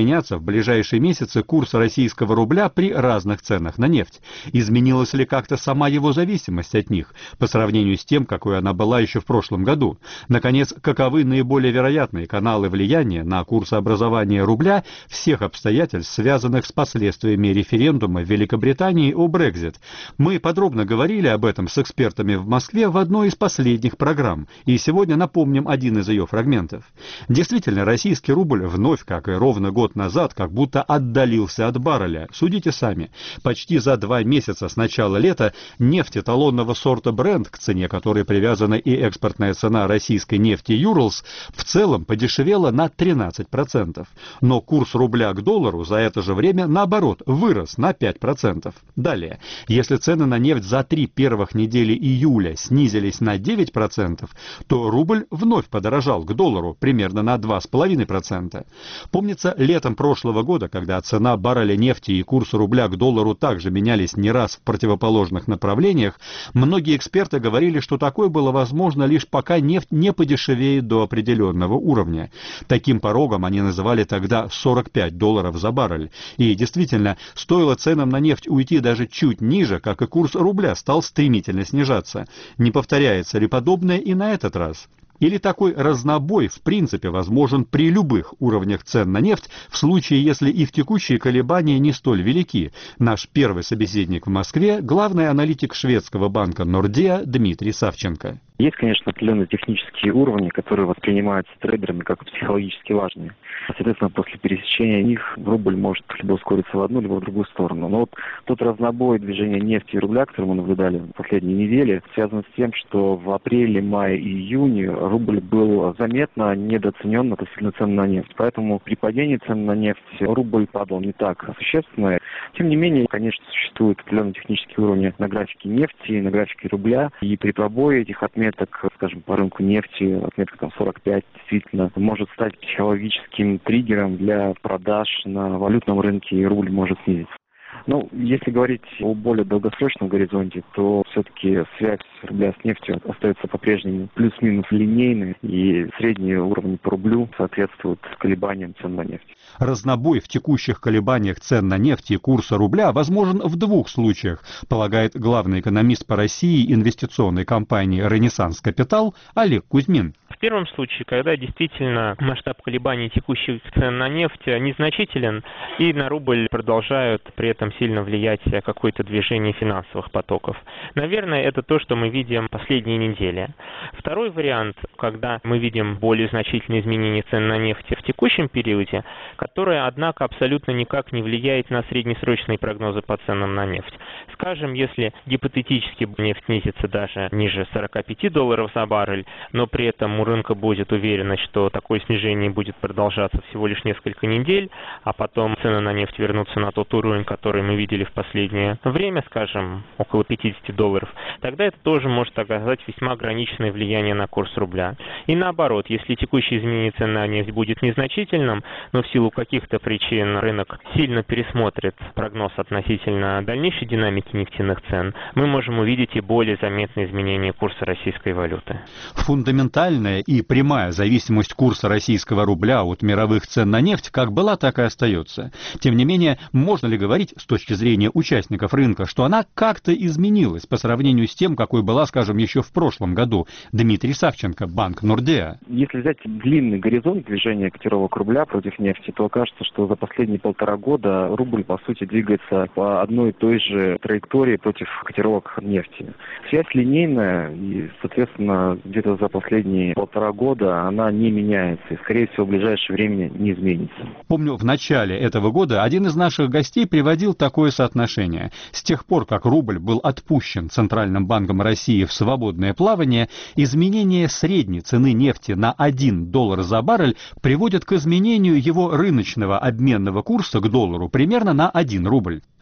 Speaker 5: меняться в ближайшие месяцы курс российского рубля при разных ценах на нефть? Изменилась ли как-то сама его зависимость от них по сравнению с тем, какой она была еще в прошлом году? Наконец, каковы наиболее вероятные каналы влияния на курсообразование рубля всех обстоятельств, связанных с последствиями референдума в Великобритании о Брексит? Мы подробно говорили об этом с экспертами в Москве в одной из последних программ, и сегодня напомним один из ее фрагментов. Действительно, российский рубль вновь, как и ровно год назад, как будто отдалился от барреля. Судите сами. Почти за два месяца с начала лета нефть эталонного сорта Brent, к цене которой привязана и экспортная цена российской нефти Urals, в целом подешевела на тринадцать процентов. Но курс рубля к доллару за это же время, наоборот, вырос на пять процентов. Далее, если цены на нефть за три первых недели июля снизились на девять процентов, то рубль вновь подорожал к доллару примерно на два целых пять десятых процента. Помнится, летом прошлого года, когда цена барреля нефти и курс рубля к доллару также менялись не раз в противоположных направлениях, многие эксперты говорили, что такое было возможно лишь пока нефть не подешевеет до определенного уровня. Таким порогом они называли тогда сорок пять долларов за баррель. И действительно, стоило ценам на нефть уйти даже чуть ниже, как и курс рубля стал стремительно снижаться. Не повторяется ли подобное и на этот раз? Или такой разнобой в принципе возможен при любых уровнях цен на нефть, в случае, если их текущие колебания не столь велики? Наш первый собеседник в Москве – главный аналитик шведского банка Nordea Дмитрий Савченко.
Speaker 6: Есть, конечно, определенные технические уровни, которые воспринимаются трейдерами как психологически важные. Соответственно, после пересечения них рубль может либо ускориться в одну, либо в другую сторону. Но вот тот разнобой движения нефти и рубля, который мы наблюдали в последние недели, связан с тем, что в апреле, мае и июне рубль был заметно недооценен относительно цен на нефть. Поэтому при падении цен на нефть рубль падал не так существенно. Тем не менее, конечно, существуют определенные технические уровни на графике нефти, на графике рубля. И при пробое этих отметок, скажем, по рынку нефти, отметка там сорок пять, действительно, может стать психологическим триггером для продаж на валютном рынке, и рубль может снизиться. Ну, если говорить о более долгосрочном горизонте, то все-таки связь рубля с нефтью остается по-прежнему плюс-минус линейной, и средние уровни по рублю соответствуют колебаниям цен на нефть.
Speaker 5: Разнобой в текущих колебаниях цен на нефть и курса рубля возможен в двух случаях, полагает главный экономист по России инвестиционной компании «Ренессанс Капитал» Олег Кузьмин.
Speaker 7: В первом случае, когда действительно масштаб колебаний текущих цен на нефть незначителен, и на рубль продолжают при этом сильно влиять какое-то движение финансовых потоков. Наверное, это то, что мы видим последние недели. Второй вариант, когда мы видим более значительные изменения цен на нефть в текущем периоде, которое, однако, абсолютно никак не влияет на среднесрочные прогнозы по ценам на нефть. Скажем, если гипотетически нефть снизится даже ниже сорока пяти долларов за баррель, но при этом у рынка будет уверенность, что такое снижение будет продолжаться всего лишь несколько недель, а потом цены на нефть вернутся на тот уровень, который мы видели в последнее время, скажем, около пятидесяти долларов, тогда это тоже может оказать весьма ограниченное влияние на курс рубля. И наоборот, если текущее изменение цен на нефть будет незначительным, но в силу каких-то причин рынок сильно пересмотрит прогноз относительно дальнейшей динамики нефтяных цен, мы можем увидеть и более заметные изменения курса российской валюты.
Speaker 5: Фундаментальная и прямая зависимость курса российского рубля от мировых цен на нефть как была, так и остается. Тем не менее, можно ли говорить с точки зрения участников рынка, что она как-то изменилась по сравнению с тем, какой была, скажем, еще в прошлом году? Дмитрий Савченко, банк Nordea.
Speaker 6: Если взять длинный горизонт движения котировок рубля против нефти, то окажется, что за последние полтора года рубль, по сути, двигается по одной и той же траектории против котировок нефти. Связь линейная, и, соответственно, где-то за последние полтора года она не меняется, и, скорее всего, в ближайшее время не изменится.
Speaker 5: Помню, в начале этого года один из наших гостей приводил такое соотношение. С тех пор, как рубль был отпущен Центральным банком России в свободное плавание, изменение средней цены нефти на один доллар за баррель приводит к изменению его рыночного обменного курса к доллару примерно на один рубль.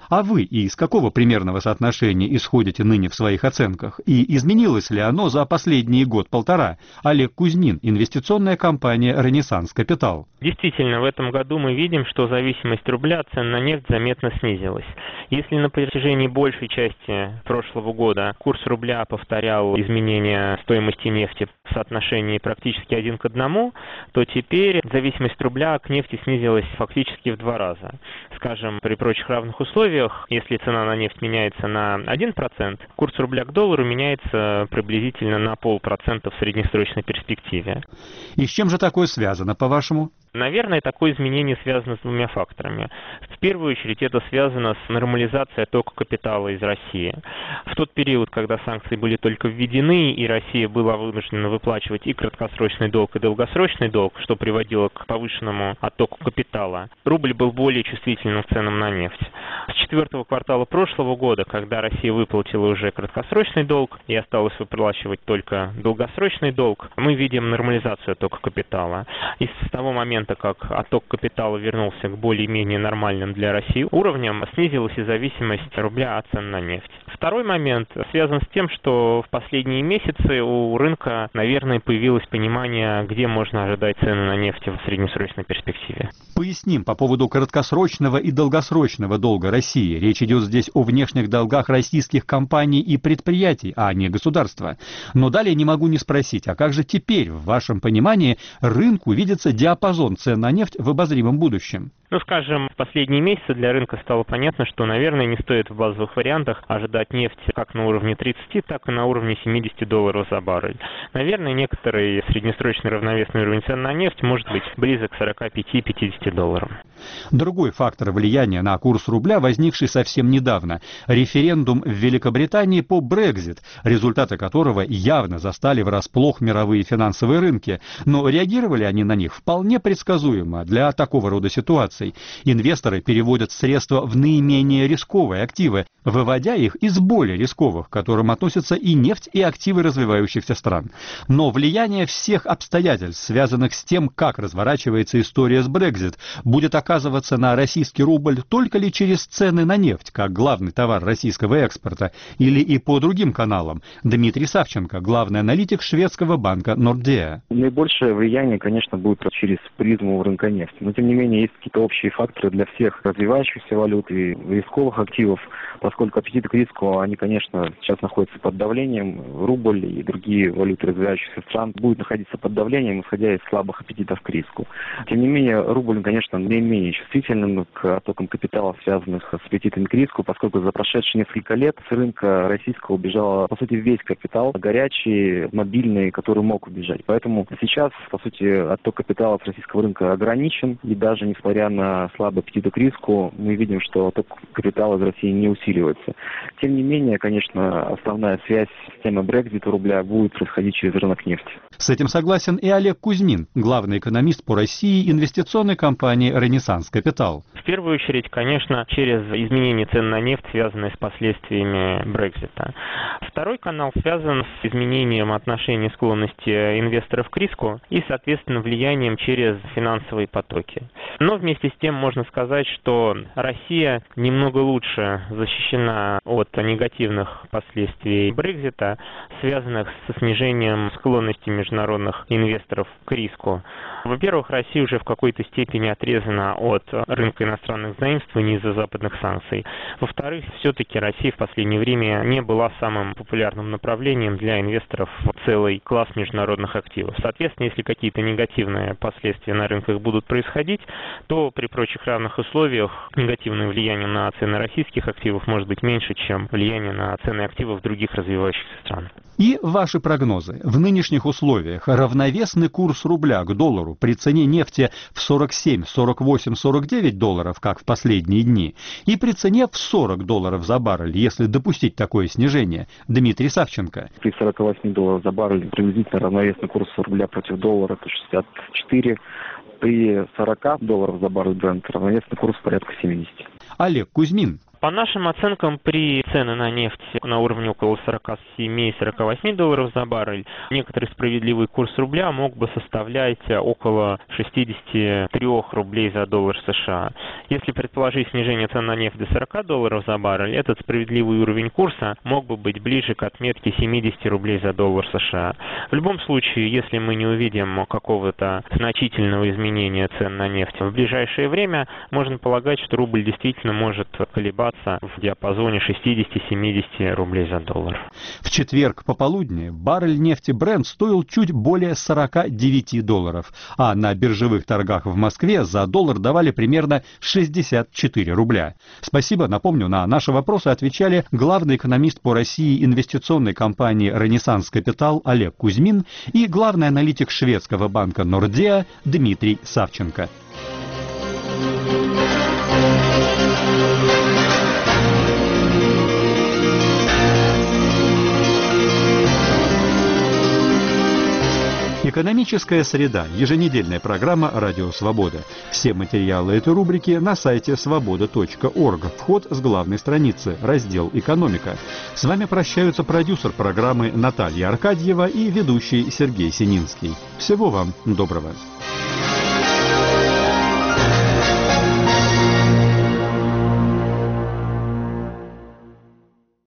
Speaker 5: А вы из какого примерного соотношения исходите ныне в своих оценках? И изменилось ли оно за последние год-полтора? Олег Кузьмин, инвестиционная компания «Ренессанс Капитал».
Speaker 7: Действительно, в этом году мы видим, что зависимость рубля от цен на нефть заметно снизилась. Если на протяжении большей части прошлого года курс рубля повторял изменения стоимости нефти в соотношении практически один к одному, то теперь зависимость рубля от нефти снизилась фактически в два раза. Скажем, при прочих равных условиях, если цена на нефть меняется на один процент, курс рубля к доллару меняется приблизительно на полпроцента в среднесрочной перспективе.
Speaker 5: И с чем же такое связано, по-вашему?
Speaker 7: Наверное, такое изменение связано с двумя факторами. В первую очередь это связано с нормализацией оттока капитала из России. В тот период, когда санкции были только введены, и Россия была вынуждена выплачивать и краткосрочный долг, и долгосрочный долг, что приводило к повышенному оттоку капитала, рубль был более чувствительным к ценам на нефть. С четвертого квартала прошлого года, когда Россия выплатила уже краткосрочный долг и осталось выплачивать только долгосрочный долг, мы видим нормализацию оттока капитала. И с того момента, как отток капитала вернулся к более-менее нормальным для России уровням, снизилась и зависимость рубля от цен на нефть. Второй момент связан с тем, что в последние месяцы у рынка, наверное, появилось понимание, где можно ожидать цены на нефть в среднесрочной перспективе.
Speaker 5: Поясним по поводу краткосрочного и долгосрочного долга России. Речь идет здесь о внешних долгах российских компаний и предприятий, а не государства. Но далее не могу не спросить, а как же теперь, в вашем понимании, рынку видится диапазон цен на нефть в обозримом будущем?
Speaker 7: Ну, скажем, в последние месяцы для рынка стало понятно, что, наверное, не стоит в базовых вариантах ожидать нефть как на уровне тридцати, так и на уровне семидесяти долларов за баррель. Наверное, некоторый среднесрочный равновесный уровень цен на нефть может быть близок к сорока пяти — пятидесяти долларам.
Speaker 5: Другой фактор влияния на курс рубля, возникший совсем недавно – референдум в Великобритании по Брексит, результаты которого явно застали врасплох мировые финансовые рынки, но реагировали они на них вполне предсказуемо для такого рода ситуаций. Инвесторы переводят средства в наименее рисковые активы, выводя их из более рисковых, к которым относятся и нефть, и активы развивающихся стран. Но влияние всех обстоятельств, связанных с тем, как разворачивается история с Брексит, будет оказываться на российский рубль только ли через цены на нефть, как главный товар российского экспорта, или и по другим каналам? Дмитрий Савченко, главный аналитик шведского банка Nordea.
Speaker 6: Наибольшее влияние, конечно, будет через призму рынка нефти. Но, тем не менее, есть какие-то общие факторы для всех развивающихся валют и рисковых активов, поскольку аппетиты к риску, они, конечно, сейчас находятся под давлением. Рубль и другие валюты развивающихся стран будут находиться под давлением, исходя из слабых аппетитов к риску. Тем не менее, рубль, конечно, менее чувствительным к оттокам капитала, связанных с аппетитами к риску, поскольку за прошедшие несколько лет с рынка российского убежал, по сути, весь капитал, горячий, мобильный, который мог убежать. Поэтому сейчас, по сути, отток капитала с российского рынка ограничен, и даже несмотря на слабый аппетит к риску, мы видим, что отток капитала из России не усиливается. Тем не менее, конечно, основная связь системы Брексита рубля будет происходить через рынок нефти.
Speaker 5: С этим согласен и Олег Кузьмин, главный экономист по России инвестиционной компании «Ренессанс Капитал».
Speaker 7: В первую очередь, конечно, через изменение цен на нефть, связанные с последствиями Брексита. Второй канал связан с изменением отношений склонности инвесторов к риску и, соответственно, влиянием через финансовые потоки. Но вместе с тем можно сказать, что Россия немного лучше защищена от негативных последствий Брексита, связанных со снижением склонности международных инвесторов к риску. Во-первых, Россия уже в какой-то степени отрезана от рынка иностранных заимствований из-за западных санкций. Во-вторых, все-таки Россия в последнее время не была самым популярным направлением для инвесторов в целый класс международных активов. Соответственно, если какие-то негативные последствия на рынках будут происходить, то при прочих равных условиях негативное влияние на цены российских активов может быть меньше, чем влияние на цены активов других развивающихся стран.
Speaker 5: И ваши прогнозы. В нынешних условиях равновесный курс рубля к доллару при цене нефти в сорок семь, сорок восемь, сорок девять долларов, как в последние дни, и при цене в сорок долларов за баррель, если допустить такое снижение. Дмитрий Савченко.
Speaker 6: При сорока восьми долларах за баррель приблизительно равновесный курс рубля против доллара это шестьдесят четыре. При сорока долларах за баррель Brent равновесный курс порядка семидесяти.
Speaker 5: Олег Кузьмин.
Speaker 7: По нашим оценкам, при цены на нефть на уровне около сорок семь - сорок восемь долларов за баррель, некоторый справедливый курс рубля мог бы составлять около шестьдесят три рублей за доллар США. Если предположить снижение цен на нефть до сорок долларов за баррель, этот справедливый уровень курса мог бы быть ближе к отметке семьдесят рублей за доллар США. В любом случае, если мы не увидим какого-то значительного изменения цен на нефть в ближайшее время, можно полагать, что рубль действительно может колебаться в диапазоне шестьдесят - семьдесят рублей за доллар.
Speaker 5: В четверг пополудни баррель нефти Brent стоил чуть более сорок девять долларов, а на биржевых торгах в Москве за доллар давали примерно шестьдесят четыре рубля. Спасибо, напомню, на наши вопросы отвечали главный экономист по России инвестиционной компании «Ренессанс Капитал» Олег Кузьмин и главный аналитик шведского банка «Нордеа» Дмитрий Савченко. Экономическая среда. Еженедельная программа «Радио Свобода». Все материалы этой рубрики на сайте свобода точка орг. Вход с главной страницы. Раздел «Экономика». С вами прощаются продюсер программы Наталья Аркадьева и ведущий Сергей Сининский. Всего вам доброго.